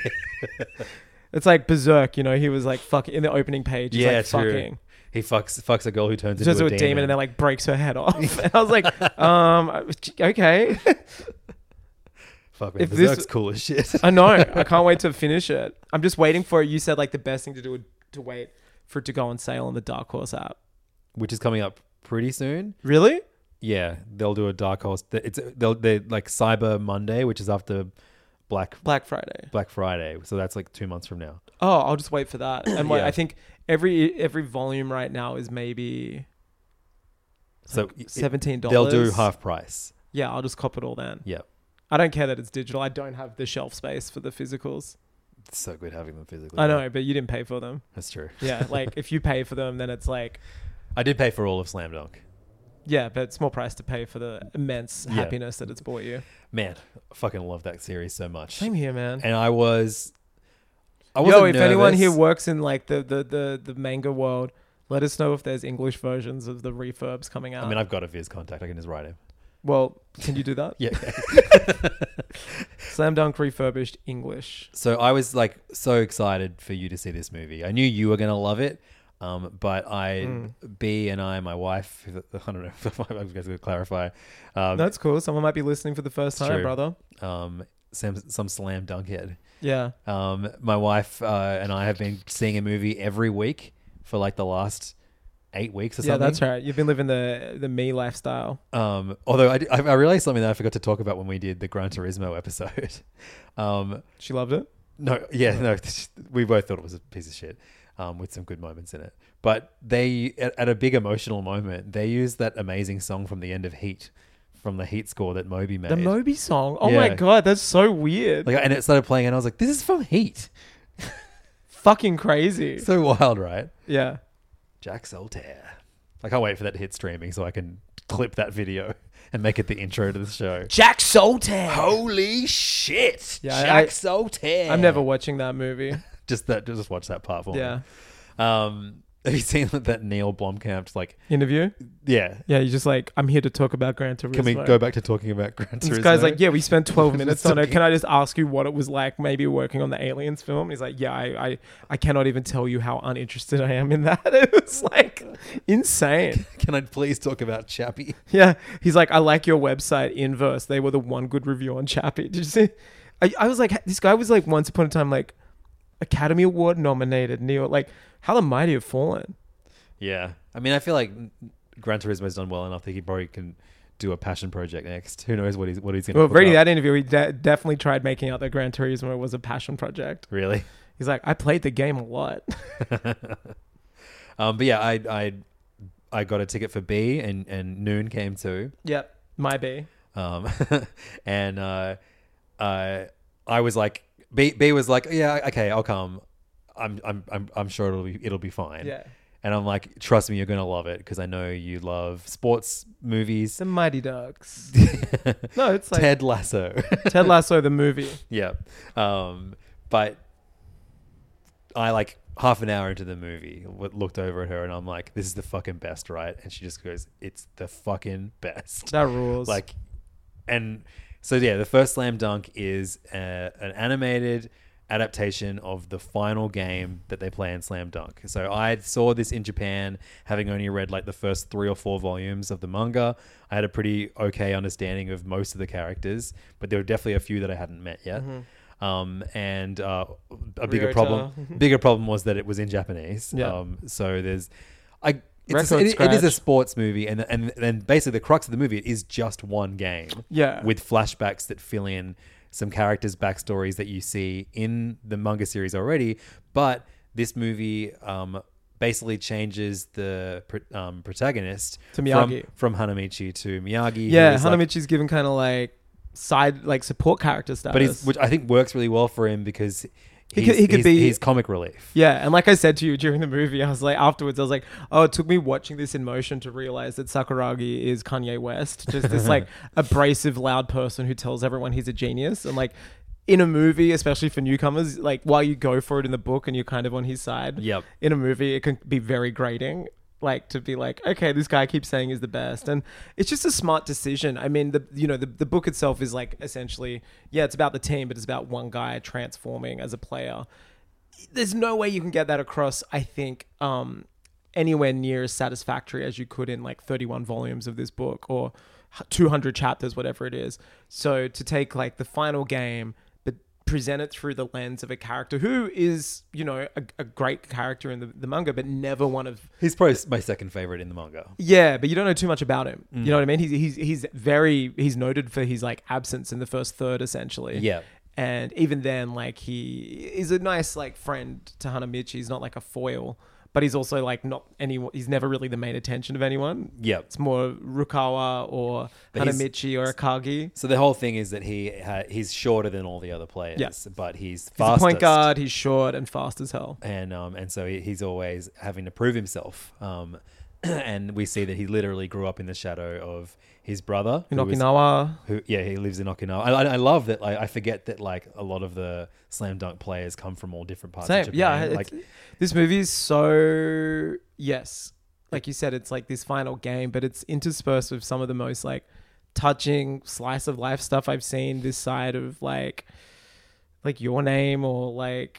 Speaker 6: It's like Berserk, you know. He was like fuck in the opening page. He's
Speaker 5: Yeah,
Speaker 6: like
Speaker 5: true.
Speaker 6: fucking.
Speaker 5: He fucks fucks a girl who turns
Speaker 6: Just
Speaker 5: into
Speaker 6: to
Speaker 5: a,
Speaker 6: a demon and then like breaks her head off. And I was like, um, okay.
Speaker 5: Fuck man,
Speaker 6: if this-
Speaker 5: Berserk's cool as shit.
Speaker 6: I know. I can't wait to finish it. I'm just waiting for it. You said like the best thing to do would to wait for it to go on sale on the Dark Horse app.
Speaker 5: Which is coming up pretty soon.
Speaker 6: Really?
Speaker 5: Yeah, they'll do a Dark Horse. It's they'll they like Cyber Monday, which is after Black
Speaker 6: Black Friday.
Speaker 5: Black Friday. So that's like two months from now.
Speaker 6: Oh, I'll just wait for that. And wait,
Speaker 5: Yeah.
Speaker 6: I think every every volume right now is maybe
Speaker 5: So it-
Speaker 6: seventeen dollars.
Speaker 5: they'll do half price.
Speaker 6: Yeah, I'll just cop it all then.
Speaker 5: Yeah,
Speaker 6: I don't care that it's digital. I don't have the shelf space for the physicals.
Speaker 5: it's so good having them physically.
Speaker 6: I know, but you didn't pay for them.
Speaker 5: That's true.
Speaker 6: Yeah, like if you pay for them, then it's like,
Speaker 5: I did pay for all of Slam Dunk.
Speaker 6: yeah, but it's more price to pay for the immense
Speaker 5: Yeah.
Speaker 6: happiness that it's brought you.
Speaker 5: Man, I fucking love that series so much.
Speaker 6: Same here, man.
Speaker 5: And I was, I wasn't
Speaker 6: Yo, if anyone
Speaker 5: nervous.
Speaker 6: here works in like the, the, the, the manga world, let us know if there's English versions of the refurbs coming out.
Speaker 5: I mean, I've got a Viz contact. I can just write him.
Speaker 6: well, can you do that?
Speaker 5: Yeah.
Speaker 6: Slam Dunk refurbished English.
Speaker 5: So I was like so excited for you to see this movie. I knew you were gonna love it. Um, but I,
Speaker 6: Mm.
Speaker 5: B and I, my wife, I don't know if I'm going to clarify. Um,
Speaker 6: That's cool. Someone might be listening for the first time,
Speaker 5: true.
Speaker 6: brother.
Speaker 5: Um, some, some slam dunk head.
Speaker 6: Yeah.
Speaker 5: Um, my wife uh, and I have been seeing a movie every week for like the last eight weeks or
Speaker 6: Yeah,
Speaker 5: something.
Speaker 6: that's right. You've been living the the me lifestyle.
Speaker 5: Um, although I, I, I realized something that I forgot to talk about when we did the Gran Turismo episode. um,
Speaker 6: She loved it.
Speaker 5: no, yeah, no, we both thought it was a piece of shit. Um, with some good moments in it, but they at, at a big emotional moment, they used that amazing song from the end of Heat, from the Heat score that Moby made.
Speaker 6: The Moby song. Oh
Speaker 5: Yeah.
Speaker 6: my god, that's so weird.
Speaker 5: Like, and it started playing, and I was like, "This is from Heat."
Speaker 6: Fucking crazy.
Speaker 5: So wild, right?
Speaker 6: Yeah.
Speaker 5: Jack Soltaire. I can't wait for that to hit streaming so I can clip that video and make it the intro to the show.
Speaker 6: Jack Soltaire.
Speaker 5: Holy shit!
Speaker 6: Yeah,
Speaker 5: Jack
Speaker 6: I-
Speaker 5: Soltaire.
Speaker 6: I'm never watching that movie.
Speaker 5: just that. Just watch that part for
Speaker 6: Yeah.
Speaker 5: me. Um, have you seen that Neil Blomkamp? Like,
Speaker 6: Interview?
Speaker 5: yeah.
Speaker 6: Yeah, you're just like, I'm here to talk about Gran Turismo.
Speaker 5: Can we go back to talking about Gran Turismo?
Speaker 6: This guy's like, yeah, we spent twelve minutes on it.
Speaker 5: talking-
Speaker 6: Can I just ask you what it was like maybe working on the Aliens film? And he's like, yeah, I, I, I cannot even tell you how uninterested I am in that. It was like insane.
Speaker 5: Can I please talk about Chappie?
Speaker 6: Yeah. He's like, I like your website, Inverse. They were the one good review on Chappie. Did you see? I, I was like, this guy was like once upon a time, like Academy Award nominated. Neo, like, how the mighty have fallen.
Speaker 5: Yeah. I mean, I feel like Gran Turismo's done well enough that he probably can do a passion project next. Who knows what he's what he's going to
Speaker 6: Well,
Speaker 5: put
Speaker 6: reading
Speaker 5: up.
Speaker 6: that interview, he de- definitely tried making out that Gran Turismo was a passion project.
Speaker 5: Really?
Speaker 6: He's like, I played the game a lot.
Speaker 5: um, but yeah, I I I got a ticket for B, and and Noon came too.
Speaker 6: Yep. My B.
Speaker 5: Um, and uh, uh, I was like, B B was like, yeah, okay, I'll come. I'm I'm I'm I'm sure it'll be it'll be fine.
Speaker 6: Yeah.
Speaker 5: And I'm like, trust me, you're gonna love it because I know you love sports movies.
Speaker 6: The Mighty Ducks. No, it's like
Speaker 5: Ted Lasso.
Speaker 6: Ted Lasso, the movie.
Speaker 5: Yeah. Um, but I like half an hour into the movie w- looked over at her and I'm like, this is the fucking best, right? And she just goes, it's the fucking best.
Speaker 6: That rules.
Speaker 5: Like, and so yeah, the first slam dunk is uh, an animated adaptation of the final game that they play in Slam Dunk. So I saw this in Japan, having only read like the first three or four volumes of the manga. I had a pretty okay understanding of most of the characters, but there were definitely a few that I hadn't met yet.
Speaker 6: Mm-hmm.
Speaker 5: Um, and uh, a bigger
Speaker 6: Ryota.
Speaker 5: problem, bigger problem was that it was in Japanese.
Speaker 6: Yeah.
Speaker 5: Um, so there's, I. It's
Speaker 6: Record
Speaker 5: a, it, it is a
Speaker 6: scratch.
Speaker 5: sports movie, and and then basically the crux of the movie is just one game.
Speaker 6: Yeah.
Speaker 5: With flashbacks that fill in some characters' backstories that you see in the manga series already. But this movie um, basically changes the pr- um, protagonist
Speaker 6: To Miyagi.
Speaker 5: from, from Hanamichi to Miyagi. who
Speaker 6: Yeah,
Speaker 5: is like-
Speaker 6: Hanamichi's given kind of like side, like support character status.
Speaker 5: but he's, which I think works really well for him because
Speaker 6: He
Speaker 5: he's,
Speaker 6: could- he could
Speaker 5: he's,
Speaker 6: be-
Speaker 5: he's comic relief.
Speaker 6: Yeah, and like I said to you during the movie, I was like, afterwards, I was like, oh, it took me watching this in motion to realize that Sakuragi is Kanye West, just this like abrasive, loud person who tells everyone he's a genius. And like in a movie, especially for newcomers, like while you go for it in the book and you're kind of on his side,
Speaker 5: Yep.
Speaker 6: in a movie, it can be very grating. Like to be like, okay, this guy keeps saying he's the best, and it's just a smart decision. I mean, the you know the, the book itself is like essentially, yeah, it's about the team, but it's about one guy transforming as a player. There's no way you can get that across, I think, um, anywhere near as satisfactory as you could in like thirty-one volumes of this book or two hundred chapters, whatever it is. So to take like the final game, but present it through the lens of a character who is, you know, a, a great character in the, the manga, but never one of...
Speaker 5: He's probably my second favorite in the manga.
Speaker 6: Yeah, but you don't know too much about him. You know what I mean? He's, he's, he's very... He's noted for his like absence in the first third, essentially.
Speaker 5: Yeah.
Speaker 6: And even then, like, he is a nice, like, friend to Hanamichi. He's not, like, a foil. But he's also, like, not anyone... He's never really the main attention of anyone.
Speaker 5: Yeah.
Speaker 6: It's more Rukawa or
Speaker 5: But he's-
Speaker 6: Hanamichi or Akagi.
Speaker 5: So the whole thing is that he ha- he's shorter than all the other players,
Speaker 6: Yeah.
Speaker 5: but he's
Speaker 6: He's a
Speaker 5: fastest.
Speaker 6: point guard. He's short and fast as hell.
Speaker 5: and um, and so he, he's always having to prove himself. Um, and we see that he literally grew up in the shadow of his brother
Speaker 6: In
Speaker 5: who was-
Speaker 6: Okinawa.
Speaker 5: who yeah, he lives in Okinawa. I, I, I love that. Like, I forget that like a lot of the slam dunk players come from all different parts
Speaker 6: Same.
Speaker 5: of Japan.
Speaker 6: Yeah.
Speaker 5: like
Speaker 6: It's, this movie is so... Yes. Like you said, it's like this final game, but it's interspersed with some of the most like touching slice of life stuff I've seen this side of like like Your Name or like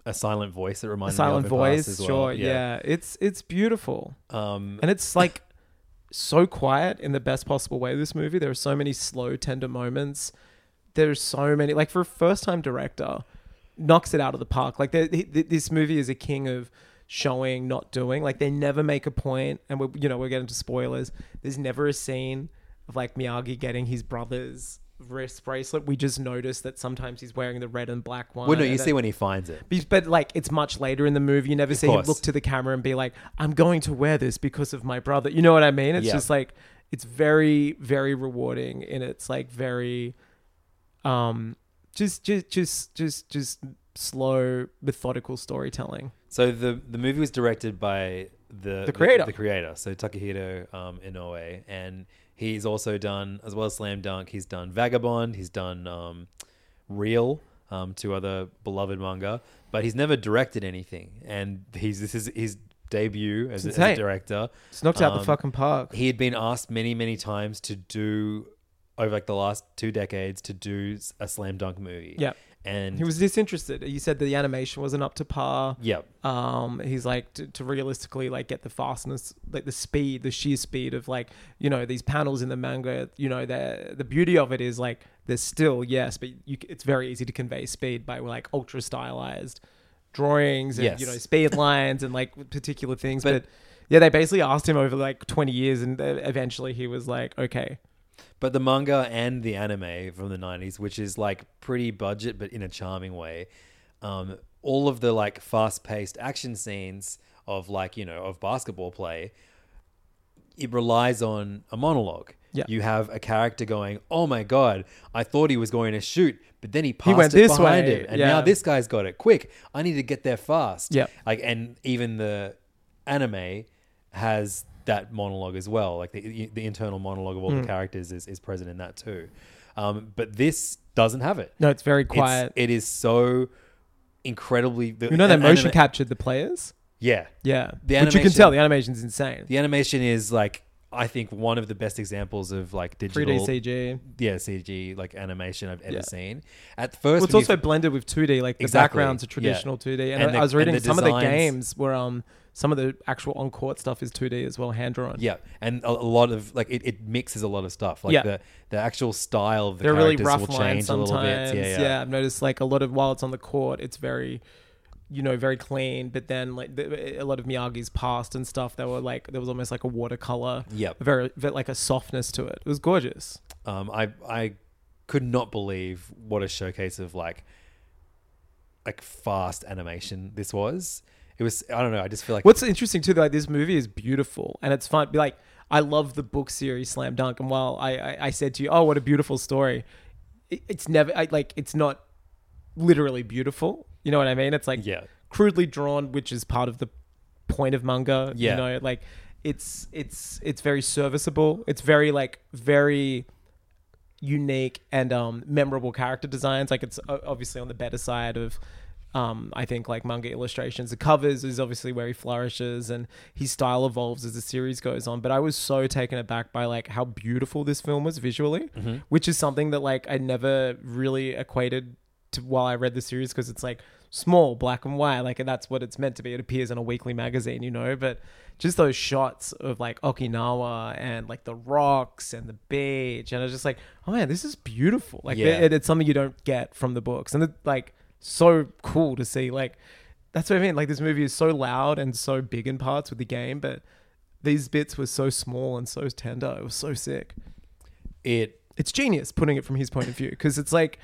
Speaker 5: a silent voice that
Speaker 6: A
Speaker 5: reminded
Speaker 6: silent
Speaker 5: me of in
Speaker 6: voice,
Speaker 5: past as well.
Speaker 6: sure, yeah. It's it's beautiful.
Speaker 5: Um,
Speaker 6: And it's like so quiet in the best possible way, this movie. There are so many slow, tender moments. There's so many, like for a first time director, knocks it out of the park. Like they, they, this movie is a king of showing, not doing. Like they never make a point, and we're, you know, we're getting to spoilers. There's never a scene of like Miyagi getting his brother's wrist bracelet. We just notice that sometimes he's wearing the red and black one.
Speaker 5: well, no, you
Speaker 6: and
Speaker 5: see
Speaker 6: that-
Speaker 5: when he finds it.
Speaker 6: but- But like it's much later in the movie. You never see him
Speaker 5: course.
Speaker 6: look to the camera and be like, "I'm going to wear this because of my brother." You know what I mean? It's
Speaker 5: Yeah.
Speaker 6: just like it's very, very rewarding, and it's like very, um, just, just, just, just, just slow, methodical storytelling.
Speaker 5: So the the movie was directed by the
Speaker 6: The creator.
Speaker 5: the, creator, so Takahito um, Inoue, and he's also done, as well as Slam Dunk, he's done Vagabond, he's done um, Real, um, two other beloved manga, but he's never directed anything, and he's this is his debut as, a, as a
Speaker 6: insane.
Speaker 5: director.
Speaker 6: It's knocked out the
Speaker 5: Um,
Speaker 6: fucking park.
Speaker 5: He had been asked many, many times to do, over like the last two decades, to do a Slam Dunk movie.
Speaker 6: Yeah.
Speaker 5: And
Speaker 6: He was disinterested. He said that the animation wasn't up to par.
Speaker 5: Yep.
Speaker 6: Um, he's like to, to realistically like get the fastness, like the speed, the sheer speed of like, you know, these panels in the manga. You know, the the beauty of it is like there's still yes, but you, it's very easy to convey speed by like ultra stylized drawings and
Speaker 5: Yes.
Speaker 6: you know speed lines and like particular things.
Speaker 5: But-
Speaker 6: But, yeah, they basically asked him over like twenty years, and uh, eventually he was like, okay.
Speaker 5: But the manga and the anime from the nineties, which is like pretty budget, but in a charming way, um, all of the like fast-paced action scenes of like, you know, of basketball play, it relies on a monologue.
Speaker 6: Yeah.
Speaker 5: You have a character going, "Oh my god, I thought he was going to shoot, but then he passed
Speaker 6: went
Speaker 5: it
Speaker 6: this
Speaker 5: behind
Speaker 6: way."
Speaker 5: him, and
Speaker 6: Yeah.
Speaker 5: now this guy's got it. Quick, I need to get there fast."
Speaker 6: Yeah.
Speaker 5: Like, and even the anime has that monologue as well. Like the the internal monologue of all
Speaker 6: Mm.
Speaker 5: the characters is, is present in that too. Um, but this doesn't have it.
Speaker 6: No, it's very
Speaker 5: It's-
Speaker 6: quiet.
Speaker 5: it is so incredibly. The,
Speaker 6: you know, they
Speaker 5: an-
Speaker 6: motion
Speaker 5: anima-
Speaker 6: captured the players.
Speaker 5: Yeah.
Speaker 6: Yeah,
Speaker 5: The
Speaker 6: which you can
Speaker 5: animation-
Speaker 6: tell the animation's insane.
Speaker 5: The animation is like, I think, one of the best examples of like
Speaker 6: three
Speaker 5: digital
Speaker 6: D C G.
Speaker 5: yeah, C G like animation I've ever
Speaker 6: Yeah.
Speaker 5: seen. At first,
Speaker 6: Well, it's
Speaker 5: when you
Speaker 6: also
Speaker 5: f-
Speaker 6: blended with two D. Like the
Speaker 5: Exactly,
Speaker 6: backgrounds are
Speaker 5: yeah.
Speaker 6: traditional two D. And,
Speaker 5: And
Speaker 6: I,
Speaker 5: the-
Speaker 6: I was
Speaker 5: and
Speaker 6: reading
Speaker 5: the
Speaker 6: some of the
Speaker 5: designs-
Speaker 6: games where um some of the actual on court stuff is two D as well, hand drawn.
Speaker 5: yeah, and a, a lot of like it, it mixes a lot of stuff. Like
Speaker 6: Yeah.
Speaker 5: the the actual style of the
Speaker 6: They're really
Speaker 5: characters
Speaker 6: rough
Speaker 5: will
Speaker 6: lines
Speaker 5: change a little
Speaker 6: sometimes.
Speaker 5: bit. Yeah,
Speaker 6: Yeah,
Speaker 5: yeah.
Speaker 6: I've noticed like a lot of while it's on the court, it's very, you know, very clean. But then like the, a lot of Miyagi's past and stuff, they were like there was almost like a watercolor.
Speaker 5: Yep.
Speaker 6: Very, very like a softness to it. It was gorgeous.
Speaker 5: Um, I I could not believe what a showcase of like like fast animation this was. It was, I don't know, I just feel like
Speaker 6: What's interesting too, like this movie is beautiful and it's fun. Like I love the book series Slam Dunk, and while I I, I said to you, oh, what a beautiful story, it, it's never I, like it's not literally beautiful. You know what I mean? It's like
Speaker 5: Yeah.
Speaker 6: crudely drawn, which is part of the point of manga.
Speaker 5: Yeah.
Speaker 6: You know, like it's it's it's very serviceable. It's very like very unique and um memorable character designs. Like it's o- obviously on the better side of um I think like manga illustrations. The covers is obviously where he flourishes and his style evolves as the series goes on. But I was so taken aback by like how beautiful this film was visually, which is something that like I never really equated to while I read the series, because it's like small, black and white, like, and that's what it's meant to be. It appears in a weekly magazine, you know, but just those shots of like Okinawa and like the rocks and the beach, and I was just like, oh man, this is beautiful. Like
Speaker 5: Yeah.
Speaker 6: it, it's something you don't get from the books, and it's like so cool to see. Like that's what I mean. Like this movie is so loud and so big in parts with the game, but these bits were so small and so tender. It was so sick.
Speaker 5: it
Speaker 6: It's genius putting it from his point of view, because it's like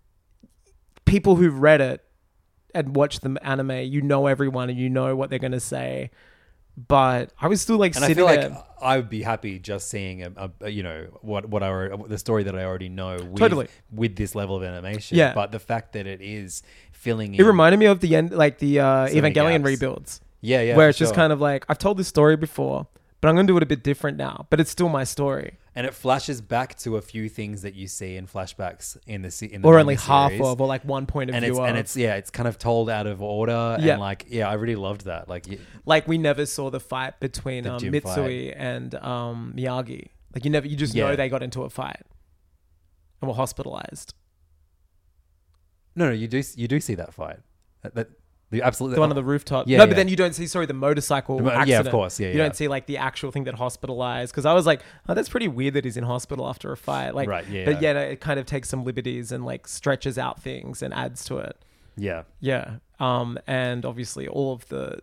Speaker 6: people who've read it and watched the anime, you know everyone and you know what they're going to say. But I was still like
Speaker 5: and I
Speaker 6: sitting
Speaker 5: feel like
Speaker 6: there.
Speaker 5: I would be happy just seeing a, a, a, you know what what I alre- the story that I already know with,
Speaker 6: Totally.
Speaker 5: with this level of animation.
Speaker 6: Yeah.
Speaker 5: But the fact that it is filling in,
Speaker 6: It reminded me of the end, like the uh,
Speaker 5: So many
Speaker 6: Evangelion
Speaker 5: gaps.
Speaker 6: rebuilds,
Speaker 5: yeah, yeah,
Speaker 6: where
Speaker 5: for
Speaker 6: it's just
Speaker 5: sure.
Speaker 6: kind of like, I've told this story before, but I'm going to do it a bit different now. But it's still my story.
Speaker 5: and it flashes back to a few things that you see in flashbacks in the se- in the
Speaker 6: Or
Speaker 5: manga
Speaker 6: only half
Speaker 5: series.
Speaker 6: of, or like one point of
Speaker 5: and
Speaker 6: view
Speaker 5: it's
Speaker 6: of.
Speaker 5: and it's yeah, it's kind of told out of order.
Speaker 6: Yeah.
Speaker 5: And like yeah, I really loved that. Like y-
Speaker 6: Like we never saw the fight between
Speaker 5: The
Speaker 6: um,
Speaker 5: gym
Speaker 6: Mitsui and um, Miyagi. Like you never, you just know
Speaker 5: Yeah.
Speaker 6: they got into a fight and were hospitalized.
Speaker 5: no, no, you do you do see that fight. That, that The absolutely
Speaker 6: The one on the rooftop.
Speaker 5: Yeah,
Speaker 6: no,
Speaker 5: yeah.
Speaker 6: but then you don't see, sorry, the motorcycle
Speaker 5: The mo- yeah, of
Speaker 6: accident.
Speaker 5: course, yeah,
Speaker 6: You
Speaker 5: yeah.
Speaker 6: don't see like the actual thing that hospitalized. Because I was like, oh, that's pretty weird that he's in hospital after a fight. Like,
Speaker 5: Right, yeah,
Speaker 6: But
Speaker 5: yeah.
Speaker 6: yeah, no, it kind of takes some liberties and like stretches out things and adds to it.
Speaker 5: Yeah.
Speaker 6: Yeah. Um, and obviously all of the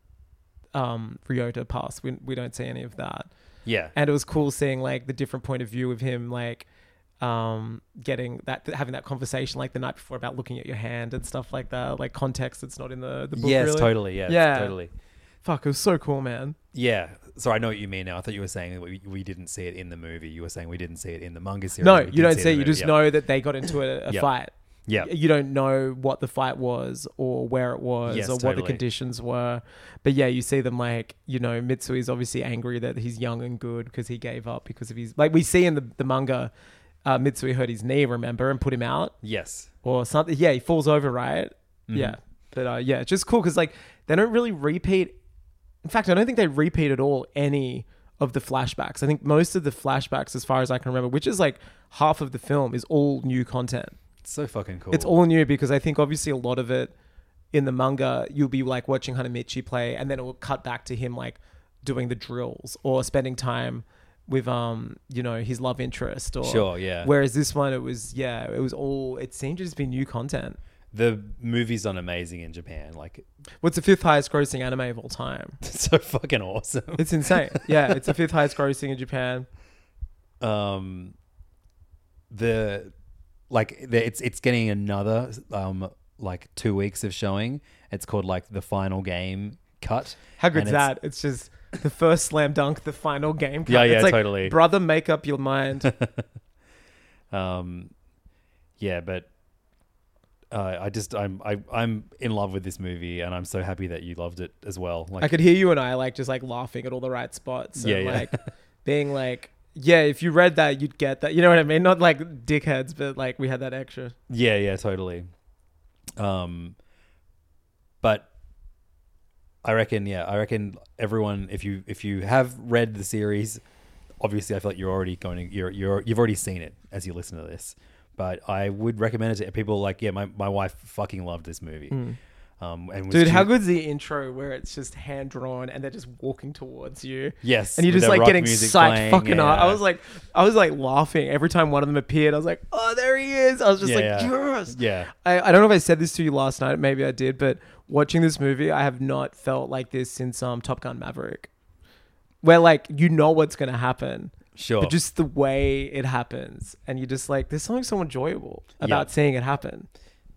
Speaker 6: um Ryota past, we we don't see any of that.
Speaker 5: Yeah.
Speaker 6: And it was cool seeing like the different point of view of him, like um getting that having that conversation like the night before about looking at your hand and stuff like that, like context that's not in the, the book.
Speaker 5: Yes,
Speaker 6: really.
Speaker 5: totally. Yeah,
Speaker 6: Yeah.
Speaker 5: totally.
Speaker 6: Fuck, it was so cool, man.
Speaker 5: Yeah. So I know what you mean now. I thought you were saying that we, we didn't see it in the movie. You were saying we didn't see it in the manga series.
Speaker 6: No,
Speaker 5: We
Speaker 6: you
Speaker 5: did
Speaker 6: don't
Speaker 5: see it
Speaker 6: see
Speaker 5: in
Speaker 6: it.
Speaker 5: the
Speaker 6: You
Speaker 5: movie.
Speaker 6: just
Speaker 5: Yep.
Speaker 6: know that they got into a, a
Speaker 5: Yep.
Speaker 6: fight.
Speaker 5: Yeah.
Speaker 6: You don't know what the fight was or where it was
Speaker 5: Yes,
Speaker 6: or what
Speaker 5: totally.
Speaker 6: the conditions were. But yeah, you see them like, you know, Mitsui's obviously angry that he's young and good because he gave up because of his... Like we see in the, the manga, uh, Mitsui hurt his knee, remember, and put him out
Speaker 5: Yes.
Speaker 6: or something. Yeah, he falls over, right?
Speaker 5: Mm-hmm.
Speaker 6: Yeah. But uh, yeah, it's just cool because like they don't really repeat... In fact, I don't think they repeat at all any of the flashbacks. I think most of the flashbacks, as far as I can remember, which is like half of the film, is all new content.
Speaker 5: It's so fucking cool.
Speaker 6: It's all new because I think obviously a lot of it in the manga, you'll be like watching Hanamichi play and then it will cut back to him like doing the drills or spending time with, um, you know, his love interest. Or,
Speaker 5: Sure, yeah.
Speaker 6: Whereas this one, it was, yeah, it was all, it seemed to just be new content.
Speaker 5: The movie's done amazing in Japan. Like,
Speaker 6: What's the fifth highest grossing anime of all time?
Speaker 5: it's so fucking awesome.
Speaker 6: It's insane. Yeah, it's the fifth highest grossing in Japan.
Speaker 5: um, the like the, it's it's getting another um like two weeks of showing. It's called like the final game cut.
Speaker 6: How good's
Speaker 5: And it's-
Speaker 6: that? It's just the first slam dunk, the final game.
Speaker 5: Yeah,
Speaker 6: cut.
Speaker 5: yeah,
Speaker 6: it's like,
Speaker 5: totally.
Speaker 6: Brother, make up your mind.
Speaker 5: Um, yeah, but uh, I just I'm I, I'm in love with this movie, and I'm so happy that you loved it as well. Like,
Speaker 6: I could hear you and I like just like laughing at all the right spots. And,
Speaker 5: Yeah, yeah.
Speaker 6: like being like, yeah, if you read that, you'd get that. You know what I mean? Not like dickheads, but like we had that extra.
Speaker 5: yeah, yeah, totally. Um, but I reckon, yeah, I reckon everyone, if you if you have read the series, obviously I feel like you're already going to you're you're you've already seen it as you listen to this. But I would recommend it to people. Like, yeah, my, my wife fucking loved this movie. Um, and was
Speaker 6: Dude,
Speaker 5: too-
Speaker 6: how good's the intro where it's just hand drawn and they're just walking towards you?
Speaker 5: Yes,
Speaker 6: And you're
Speaker 5: with
Speaker 6: just
Speaker 5: the
Speaker 6: like
Speaker 5: rock
Speaker 6: getting
Speaker 5: music
Speaker 6: psyched
Speaker 5: playing,
Speaker 6: fucking hard.
Speaker 5: yeah.
Speaker 6: I was like, I was like laughing every time one of them appeared. I was like, oh, there he is. I was just
Speaker 5: Yeah,
Speaker 6: like,
Speaker 5: yeah.
Speaker 6: yes.
Speaker 5: Yeah.
Speaker 6: I, I don't know if I said this to you last night. Maybe I did, but watching this movie, I have not felt like this since um, Top Gun Maverick, where like you know what's going to happen.
Speaker 5: Sure.
Speaker 6: But just the way it happens, and you're just like, there's something so enjoyable about
Speaker 5: Yeah.
Speaker 6: seeing it happen.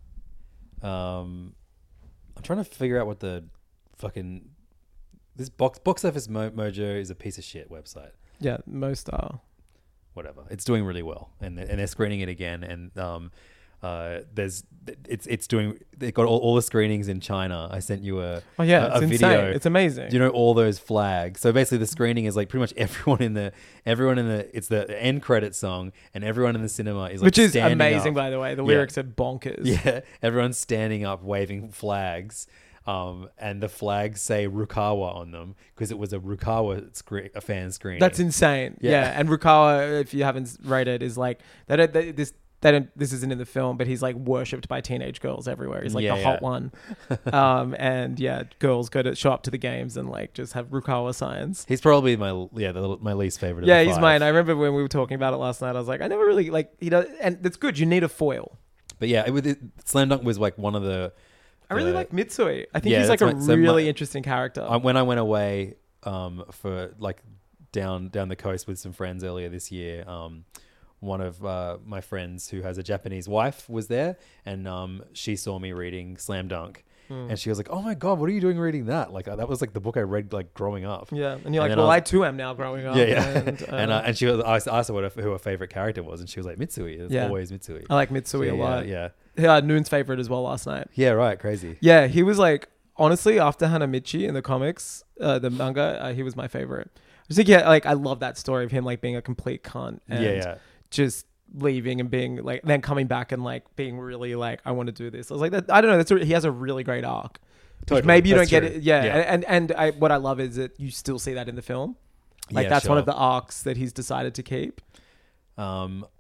Speaker 5: Um, I'm trying to figure out what the fucking this box box office Mo- Mojo is a piece of shit website.
Speaker 6: Yeah, most are.
Speaker 5: Whatever, it's doing really well, and they're, and they're screening it again, and um, uh, there's it's it's doing. They got all, all the screenings in China. I sent you a
Speaker 6: Oh yeah,
Speaker 5: a,
Speaker 6: it's
Speaker 5: a
Speaker 6: insane.
Speaker 5: video.
Speaker 6: It's amazing.
Speaker 5: Do you know all those flags? So basically, the screening is like pretty much everyone in the everyone in the it's the end credit song, and everyone in the cinema is like
Speaker 6: Which is
Speaker 5: standing
Speaker 6: amazing,
Speaker 5: up.
Speaker 6: by the way. The
Speaker 5: Yeah.
Speaker 6: lyrics are bonkers.
Speaker 5: Yeah, everyone's standing up, waving flags, um, and the flags say Rukawa on them because it was a Rukawa screen, a fan screening.
Speaker 6: That's insane.
Speaker 5: Yeah.
Speaker 6: Yeah. And Rukawa, if you haven't read it, is like they don't they, this. They don't. This isn't in the film, but he's like worshipped by teenage girls everywhere. He's like
Speaker 5: Yeah,
Speaker 6: the hot
Speaker 5: yeah.
Speaker 6: one, um, and yeah, girls go to show up to the games and like just have Rukawa signs.
Speaker 5: He's probably my yeah the, my least favorite.
Speaker 6: Yeah,
Speaker 5: of the
Speaker 6: he's
Speaker 5: five.
Speaker 6: mine. I remember when we were talking about it last night. I was like, I never really like you know, and that's good. You need a foil.
Speaker 5: But yeah, it, was- it, Slam Dunk was like one of the.
Speaker 6: I really
Speaker 5: the-
Speaker 6: like Mitsui. I think
Speaker 5: Yeah,
Speaker 6: he's like a
Speaker 5: that's my- so
Speaker 6: really
Speaker 5: my-
Speaker 6: interesting character.
Speaker 5: I, when I went away um, for like down down the coast with some friends earlier this year, um, one of uh, my friends who has a Japanese wife was there, and um, she saw me reading Slam Dunk,
Speaker 6: Hmm.
Speaker 5: and she was like, "Oh my god, what are you doing reading that?" Like uh, that was like the book I read like growing up.
Speaker 6: yeah, and you're like,
Speaker 5: then
Speaker 6: well,
Speaker 5: I
Speaker 6: I,
Speaker 5: was-
Speaker 6: too am now growing up.
Speaker 5: Yeah, yeah.
Speaker 6: And, uh,
Speaker 5: And uh, and she was I asked her what her, who her favorite character was, and she was like Mitsui. It's
Speaker 6: Yeah.
Speaker 5: always Mitsui.
Speaker 6: I like Mitsui
Speaker 5: Yeah,
Speaker 6: a lot.
Speaker 5: Yeah,
Speaker 6: Yeah, Noon's favorite as well last night.
Speaker 5: yeah, right. Crazy.
Speaker 6: Yeah, he was like, honestly, after Hanamichi in the comics, uh, the manga, uh, he was my favorite. I just think, yeah, like, I love that story of him, like, being a complete cunt and
Speaker 5: Yeah, yeah.
Speaker 6: just leaving and being, like, then coming back and, like, being really, like, I want to do this. I was like, that, I don't know, that's a, he has a really great arc. Which
Speaker 5: Totally.
Speaker 6: maybe you
Speaker 5: That's
Speaker 6: don't get
Speaker 5: true.
Speaker 6: it. Yeah,
Speaker 5: Yeah.
Speaker 6: and, and I, what I love is that you still see that in the film. Like,
Speaker 5: Yeah,
Speaker 6: that's one
Speaker 5: sure.
Speaker 6: of the arcs that he's decided to keep.
Speaker 5: Um,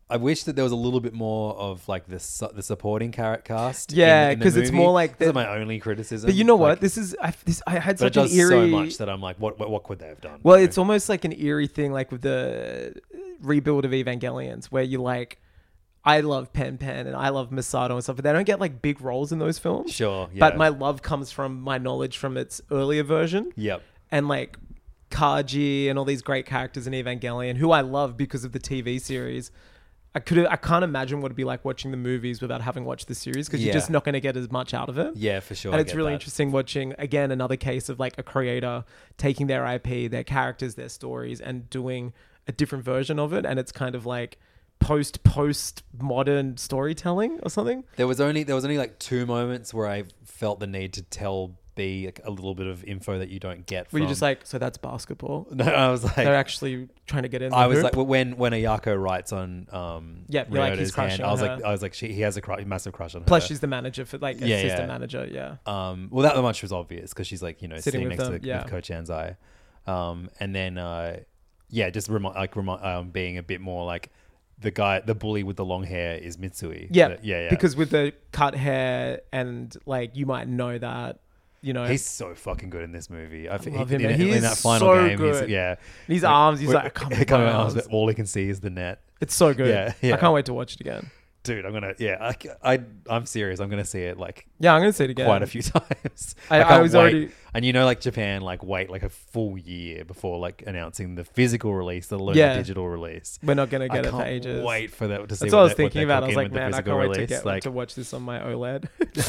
Speaker 5: I wish that there was a little bit more of like the su- the supporting character cast.
Speaker 6: Yeah,
Speaker 5: in- in the
Speaker 6: 'cause it's
Speaker 5: movie.
Speaker 6: more like
Speaker 5: this is
Speaker 6: the-
Speaker 5: my only criticism.
Speaker 6: But you know what?
Speaker 5: Like,
Speaker 6: This is I, this, I had
Speaker 5: but it
Speaker 6: such an
Speaker 5: does
Speaker 6: eerie.
Speaker 5: so much that I'm like, what what, what could they have done?
Speaker 6: Well,
Speaker 5: You
Speaker 6: it's
Speaker 5: know?
Speaker 6: almost like an eerie thing, like with the rebuild of Evangelions, where you like, I love Pen Pen and I love Masato and stuff, but they don't get like big roles in those films.
Speaker 5: Sure, yeah.
Speaker 6: But my love comes from my knowledge from its earlier version.
Speaker 5: Yep.
Speaker 6: And like Kaji and all these great characters in Evangelion, who I love because of the T V series. I could I can't imagine what it'd be like watching the movies without having watched the series, because
Speaker 5: Yeah.
Speaker 6: you're just not going to get as much out of it.
Speaker 5: Yeah, for sure.
Speaker 6: And
Speaker 5: I
Speaker 6: it's
Speaker 5: get
Speaker 6: really
Speaker 5: that.
Speaker 6: interesting watching, again, another case of like a creator taking their I P, their characters, their stories, and doing a different version of it. And it's kind of like post post modern storytelling or something.
Speaker 5: There was only there was only like two moments where I felt the need to tell B like, a little bit of info that you don't get.
Speaker 6: Where
Speaker 5: From...
Speaker 6: you're just like, so that's basketball.
Speaker 5: No, I was like,
Speaker 6: they're actually trying to get in. The
Speaker 5: I was
Speaker 6: hoop.
Speaker 5: like, when when Ayako writes on um,
Speaker 6: Yeah, you're like, he's
Speaker 5: Ryota's
Speaker 6: crushing
Speaker 5: hand, I was
Speaker 6: on
Speaker 5: like,
Speaker 6: her.
Speaker 5: I was like, she, he has a cru- massive crush on her.
Speaker 6: Plus, she's the manager for like
Speaker 5: Yeah,
Speaker 6: assistant
Speaker 5: yeah.
Speaker 6: manager. Yeah.
Speaker 5: Um, well, that much was obvious because she's like, you know,
Speaker 6: Sitting
Speaker 5: sitting,
Speaker 6: with
Speaker 5: next
Speaker 6: them,
Speaker 5: to
Speaker 6: yeah.
Speaker 5: with Coach Anzai. Um, and then, uh, yeah, just remi- like remi- um, being a bit more like the guy, the bully with the long hair is Mitsui.
Speaker 6: Yeah,
Speaker 5: But yeah, yeah.
Speaker 6: Because with the cut hair and like you might know that, you know,
Speaker 5: he's so fucking good in this movie. I, think
Speaker 6: love
Speaker 5: he,
Speaker 6: him,
Speaker 5: in,
Speaker 6: man.
Speaker 5: in,
Speaker 6: He
Speaker 5: in
Speaker 6: is
Speaker 5: that final
Speaker 6: so
Speaker 5: game,
Speaker 6: good.
Speaker 5: he's yeah.
Speaker 6: his
Speaker 5: Like,
Speaker 6: arms. He's
Speaker 5: we're-
Speaker 6: like, I can't
Speaker 5: he
Speaker 6: move
Speaker 5: can't
Speaker 6: my
Speaker 5: move arms,
Speaker 6: arms.
Speaker 5: but all he can see is the net.
Speaker 6: It's so good.
Speaker 5: Yeah, yeah.
Speaker 6: I can't wait to watch it again.
Speaker 5: Dude, I'm gonna yeah, I, I I'm serious. I'm gonna see it like
Speaker 6: Yeah, I'm gonna see it again.
Speaker 5: quite a few times.
Speaker 6: I- I
Speaker 5: can't
Speaker 6: was
Speaker 5: wait.
Speaker 6: already-
Speaker 5: and you know, like Japan, like wait like a full year before like announcing the physical release, the learn
Speaker 6: Yeah.
Speaker 5: digital release.
Speaker 6: We're not gonna
Speaker 5: I
Speaker 6: get it
Speaker 5: can't
Speaker 6: for ages.
Speaker 5: wait for that to see.
Speaker 6: That's what I was
Speaker 5: they-
Speaker 6: thinking
Speaker 5: they
Speaker 6: about. I
Speaker 5: cook
Speaker 6: was
Speaker 5: in
Speaker 6: like,
Speaker 5: with the
Speaker 6: man, I
Speaker 5: physical
Speaker 6: can't wait to
Speaker 5: release.
Speaker 6: get
Speaker 5: like,
Speaker 6: to watch this on my OLED.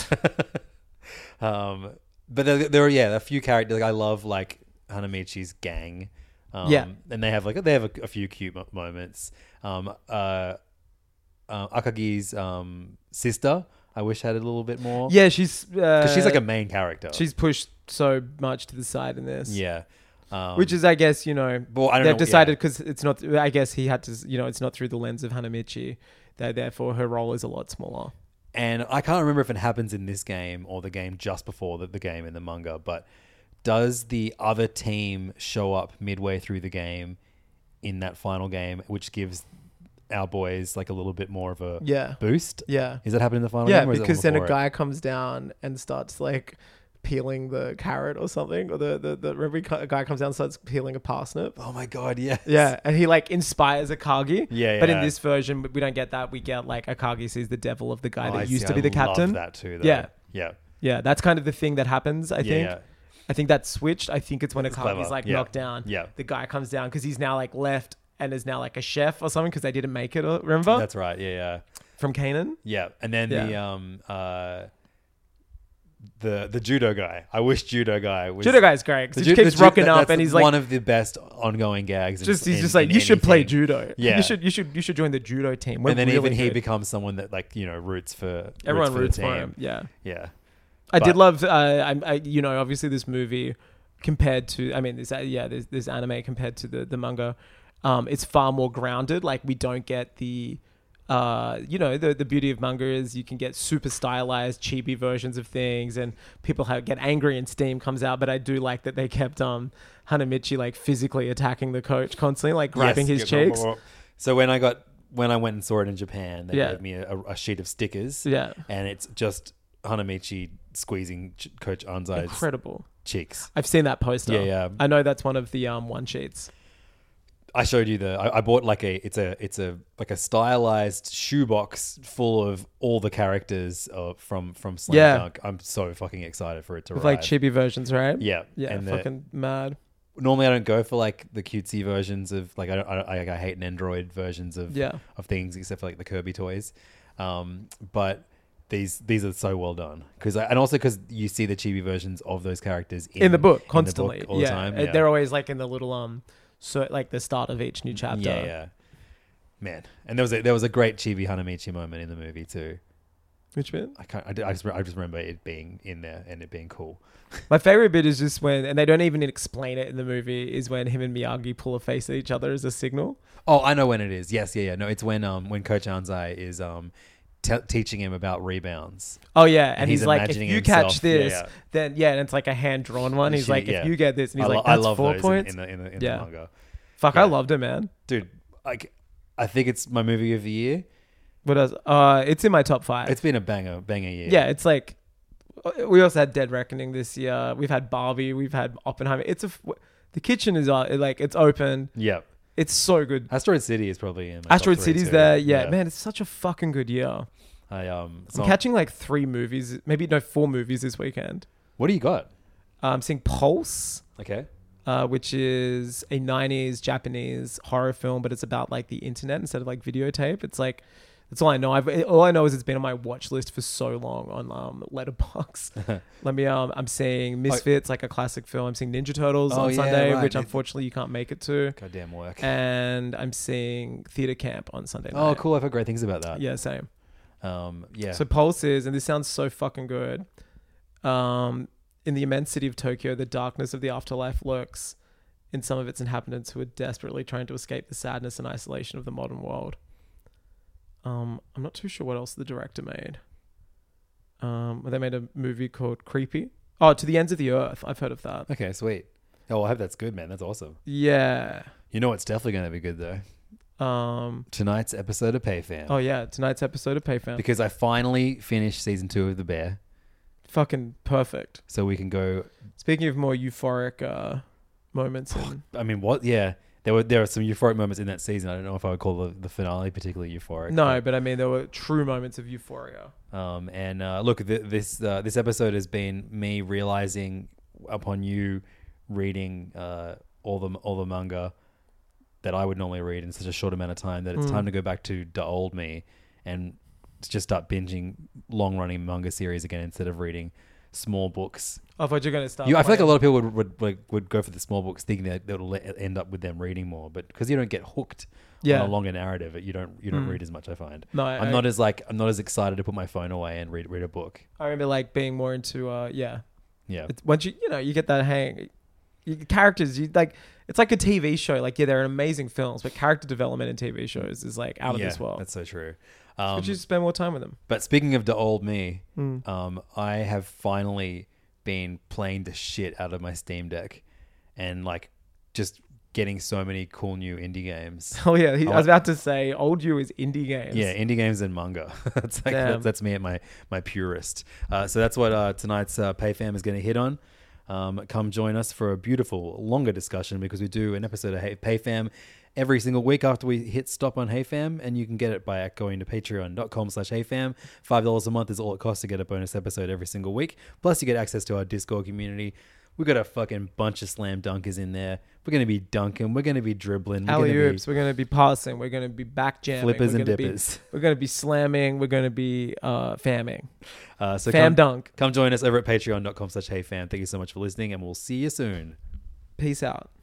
Speaker 5: um, but there, there are yeah a few characters. Like I love like Hanamichi's gang. Um,
Speaker 6: Yeah.
Speaker 5: and they have like they have a, a few cute mo- moments. Um, uh, uh, Akagi's um sister, I wish had a little bit more.
Speaker 6: Yeah, she's uh,
Speaker 5: because she's like a main character.
Speaker 6: she's pushed so much to the side in this.
Speaker 5: yeah, um,
Speaker 6: Which is, I guess, you know,
Speaker 5: Well, I don't
Speaker 6: they've
Speaker 5: know,
Speaker 6: decided
Speaker 5: yeah.
Speaker 6: because it's not. I guess he had to, you know, it's not through the lens of Hanamichi. That therefore her role is a lot smaller.
Speaker 5: And I can't remember if it happens in this game or the game just before the, the game in the manga, but does the other team show up midway through the game in that final game, which gives our boys like a little bit more of a
Speaker 6: Yeah.
Speaker 5: boost?
Speaker 6: Yeah.
Speaker 5: Is that happening in the final
Speaker 6: Yeah,
Speaker 5: game? or is it
Speaker 6: because then a
Speaker 5: before it?
Speaker 6: guy comes down and starts like peeling the carrot or something, or the the, the remember he co- a guy comes down and starts peeling a parsnip.
Speaker 5: Oh my god, yes.
Speaker 6: Yeah, and he like inspires Akagi.
Speaker 5: Yeah,
Speaker 6: But in
Speaker 5: yeah.
Speaker 6: this version, we don't get that. We get like Akagi sees the devil of the guy
Speaker 5: Oh, I
Speaker 6: that used
Speaker 5: see.
Speaker 6: to be
Speaker 5: I
Speaker 6: the captain.
Speaker 5: love that too, though.
Speaker 6: Yeah.
Speaker 5: Yeah.
Speaker 6: Yeah, that's kind of the thing that happens. I
Speaker 5: Yeah,
Speaker 6: think.
Speaker 5: yeah.
Speaker 6: I think that's switched. I think it's when
Speaker 5: That's
Speaker 6: Akagi's
Speaker 5: clever.
Speaker 6: like
Speaker 5: Yeah.
Speaker 6: knocked down.
Speaker 5: Yeah.
Speaker 6: The guy comes down because he's now like left and is now like a chef or something because they didn't make it. uh, Remember
Speaker 5: That's right. Yeah, yeah.
Speaker 6: from Kanan?
Speaker 5: Yeah. And then the
Speaker 6: Yeah.
Speaker 5: um uh the the judo guy. I wish judo guy was
Speaker 6: Judo guy's great because
Speaker 5: The
Speaker 6: he
Speaker 5: ju-
Speaker 6: just keeps
Speaker 5: the ju-
Speaker 6: rocking
Speaker 5: that-
Speaker 6: up
Speaker 5: that's
Speaker 6: and he's like,
Speaker 5: one of the best ongoing gags. in-
Speaker 6: just he's
Speaker 5: in-
Speaker 6: just like,
Speaker 5: in
Speaker 6: you should play
Speaker 5: anything.
Speaker 6: judo.
Speaker 5: Yeah.
Speaker 6: you should you should you should join the judo team. We're
Speaker 5: and then
Speaker 6: really
Speaker 5: even he
Speaker 6: good.
Speaker 5: becomes someone that like you know roots for
Speaker 6: Everyone
Speaker 5: roots
Speaker 6: roots
Speaker 5: for,
Speaker 6: for
Speaker 5: the team.
Speaker 6: him. Yeah.
Speaker 5: Yeah,
Speaker 6: I
Speaker 5: But-
Speaker 6: did love, uh, I, I, you know, obviously this movie compared to, I mean, this, uh, yeah, this, this anime compared to the, the manga, um, it's far more grounded. Like we don't get the, uh, you know, the, the beauty of manga is you can get super stylized chibi versions of things and people have, get angry and steam comes out. But I do like that they kept, um, Hanamichi like physically attacking the coach constantly, like grabbing
Speaker 5: Yes.
Speaker 6: his
Speaker 5: Yeah,
Speaker 6: cheeks.
Speaker 5: So when I got when I went and saw it in Japan, they
Speaker 6: Yeah.
Speaker 5: gave me a, a sheet of stickers.
Speaker 6: Yeah.
Speaker 5: and it's just Hanamichi squeezing Ch- Coach Anzai's
Speaker 6: Incredible.
Speaker 5: cheeks.
Speaker 6: I've seen that poster.
Speaker 5: Yeah, yeah.
Speaker 6: I know that's one of the, um, one sheets.
Speaker 5: I showed you the. I, I bought like a. It's a. It's a like a stylized shoebox full of all the characters uh, from from Slam
Speaker 6: Yeah.
Speaker 5: Dunk. I'm so fucking excited for it to
Speaker 6: With
Speaker 5: arrive.
Speaker 6: like chibi versions, right?
Speaker 5: Yeah,
Speaker 6: Yeah.
Speaker 5: and the-
Speaker 6: fucking mad.
Speaker 5: Normally, I don't go for like the cutesy versions of like I don't, I, don't, I, I hate an Android versions of
Speaker 6: Yeah.
Speaker 5: of things except for like the Kirby toys, um, but these these are so well done because and also because you see the chibi versions of those characters in,
Speaker 6: in the book
Speaker 5: in the book
Speaker 6: constantly.
Speaker 5: all
Speaker 6: yeah.
Speaker 5: the time.
Speaker 6: Uh,
Speaker 5: Yeah,
Speaker 6: They're always like in the little um so like the start of each new chapter.
Speaker 5: yeah, yeah. Man, and there was a, there was a great chibi Hanamichi moment in the movie too.
Speaker 6: Which bit?
Speaker 5: I can't. I, d- I just. I just remember it being in there and it being cool.
Speaker 6: My favorite bit is just when, and they don't even explain it in the movie, is when him and Miyagi pull a face at each other as a signal.
Speaker 5: Oh, I know when it is. Yes, yeah, yeah. No, it's when um when Coach Anzai is um te- teaching him about rebounds.
Speaker 6: Oh yeah, and,
Speaker 5: And
Speaker 6: he's,
Speaker 5: he's
Speaker 6: like, if
Speaker 5: imagining
Speaker 6: you
Speaker 5: himself-
Speaker 6: catch this,
Speaker 5: yeah, yeah.
Speaker 6: then yeah, and it's like a hand drawn one. He's
Speaker 5: She-
Speaker 6: like,
Speaker 5: yeah.
Speaker 6: if you get this, and he's
Speaker 5: I,
Speaker 6: like,
Speaker 5: lo- I
Speaker 6: that's
Speaker 5: love
Speaker 6: four
Speaker 5: those in-
Speaker 6: points.
Speaker 5: in, the in the, in
Speaker 6: Yeah.
Speaker 5: the manga.
Speaker 6: Fuck,
Speaker 5: Yeah.
Speaker 6: I loved it, man.
Speaker 5: Dude, like I think it's my movie of the year.
Speaker 6: What else? Uh, it's in my top five.
Speaker 5: It's been a banger, banger year.
Speaker 6: Yeah, it's like we also had Dead Reckoning this year. We've had Barbie. We've had Oppenheimer. It's a the kitchen is uh, like it's open.
Speaker 5: Yep.
Speaker 6: It's so good.
Speaker 5: Asteroid City is probably in my
Speaker 6: Asteroid
Speaker 5: top three
Speaker 6: City's
Speaker 5: too.
Speaker 6: there. Yeah, man, it's such a fucking good year.
Speaker 5: I um.
Speaker 6: I'm catching like three movies, maybe no four movies this weekend.
Speaker 5: What do you got?
Speaker 6: Uh, I'm seeing Pulse.
Speaker 5: Okay.
Speaker 6: Uh, which is a nineties Japanese horror film, but it's about like the internet instead of like videotape. It's like that's all I know. I've all I know is it's been on my watch list for so long on um Letterboxd. Let me um I'm seeing Misfits, like a classic film. I'm seeing Ninja Turtles
Speaker 5: Oh,
Speaker 6: on
Speaker 5: yeah,
Speaker 6: Sunday,
Speaker 5: right.
Speaker 6: which unfortunately you can't make it to.
Speaker 5: Goddamn work.
Speaker 6: And I'm seeing Theater Camp on Sunday night.
Speaker 5: Oh, cool! I've heard great things about that.
Speaker 6: Yeah, same.
Speaker 5: Um, yeah.
Speaker 6: So Pulse is, and this sounds so fucking good. Um, in the immense city of Tokyo, the darkness of the afterlife lurks in some of its inhabitants who are desperately trying to escape the sadness and isolation of the modern world. Um, I'm not too sure what else the director made. Um, they made a movie called Creepy. Oh, To the Ends of the Earth. I've heard of that.
Speaker 5: Okay, sweet. Oh, well, I hope that's good, man. That's awesome.
Speaker 6: Yeah.
Speaker 5: You know what's definitely going to be good though?
Speaker 6: Um,
Speaker 5: Tonight's episode of PayFam.
Speaker 6: oh yeah, tonight's episode of PayFam.
Speaker 5: Because I finally finished season two of The Bear,
Speaker 6: Fucking perfect.
Speaker 5: so we can go.
Speaker 6: Speaking of more euphoric uh, moments, in,
Speaker 5: I mean, what? Yeah, there were there were some euphoric moments in that season. I don't know if I would call the, the finale particularly euphoric.
Speaker 6: no, but I mean there were true moments of euphoria.
Speaker 5: Um, and uh, look, th- this uh, this episode has been me realizing upon you reading uh, all the all the manga that I would normally read in such a short amount of time that it's
Speaker 6: Mm.
Speaker 5: time to go back to the old me and just start binging long running manga series again instead of reading small books.
Speaker 6: I thought you're going to start.
Speaker 5: You, I feel like a
Speaker 6: playing-
Speaker 5: lot of people would would, would, would go for the small books thinking that it'll le- end up with them reading more, but because you don't get hooked
Speaker 6: Yeah.
Speaker 5: on a longer narrative, you don't you don't
Speaker 6: Mm.
Speaker 5: read as much. I find.
Speaker 6: No, I,
Speaker 5: I'm
Speaker 6: I-
Speaker 5: not as like I'm not as excited to put my phone away and read read a book.
Speaker 6: I remember like being more into uh yeah.
Speaker 5: Yeah.
Speaker 6: It's, once you you know you get that hang, you, characters you like. It's like a T V show. Like yeah, they're amazing films, but character development in T V shows is like out of
Speaker 5: yeah,
Speaker 6: this world.
Speaker 5: That's so true.
Speaker 6: But
Speaker 5: Um,
Speaker 6: you spend more time with them.
Speaker 5: but speaking of the old me,
Speaker 6: Mm.
Speaker 5: um, I have finally been playing the shit out of my Steam Deck, and like just getting so many cool new indie games.
Speaker 6: Oh yeah, he,
Speaker 5: I
Speaker 6: I was about to say old you is indie games.
Speaker 5: Yeah, indie games and manga. that's like
Speaker 6: Damn.
Speaker 5: that's, that's me at my my purest. Uh, so that's what uh, tonight's uh, PayFam is going to hit on. Um, come join us for a beautiful longer discussion because we do an episode of Hey PayFam every single week after we hit stop on HeyFam, and you can get it by going to patreon.com slash HeyFam. Five dollars a month is all it costs to get a bonus episode every single week. Plus you get access to our Discord community. We got a fucking bunch of slam dunkers in there. We're going to be dunking. We're going to be dribbling. We're
Speaker 6: Alley
Speaker 5: gonna be
Speaker 6: oops. We're gonna be passing. We're gonna be back jamming.
Speaker 5: flippers
Speaker 6: we're
Speaker 5: and
Speaker 6: gonna be-
Speaker 5: dippers.
Speaker 6: we're gonna be slamming. We're gonna be uh, famming.
Speaker 5: Uh, so
Speaker 6: Fam
Speaker 5: come,
Speaker 6: dunk.
Speaker 5: come join us over at patreon.com slash HeyFam. Thank you so much for listening, and we'll see you soon.
Speaker 6: Peace out.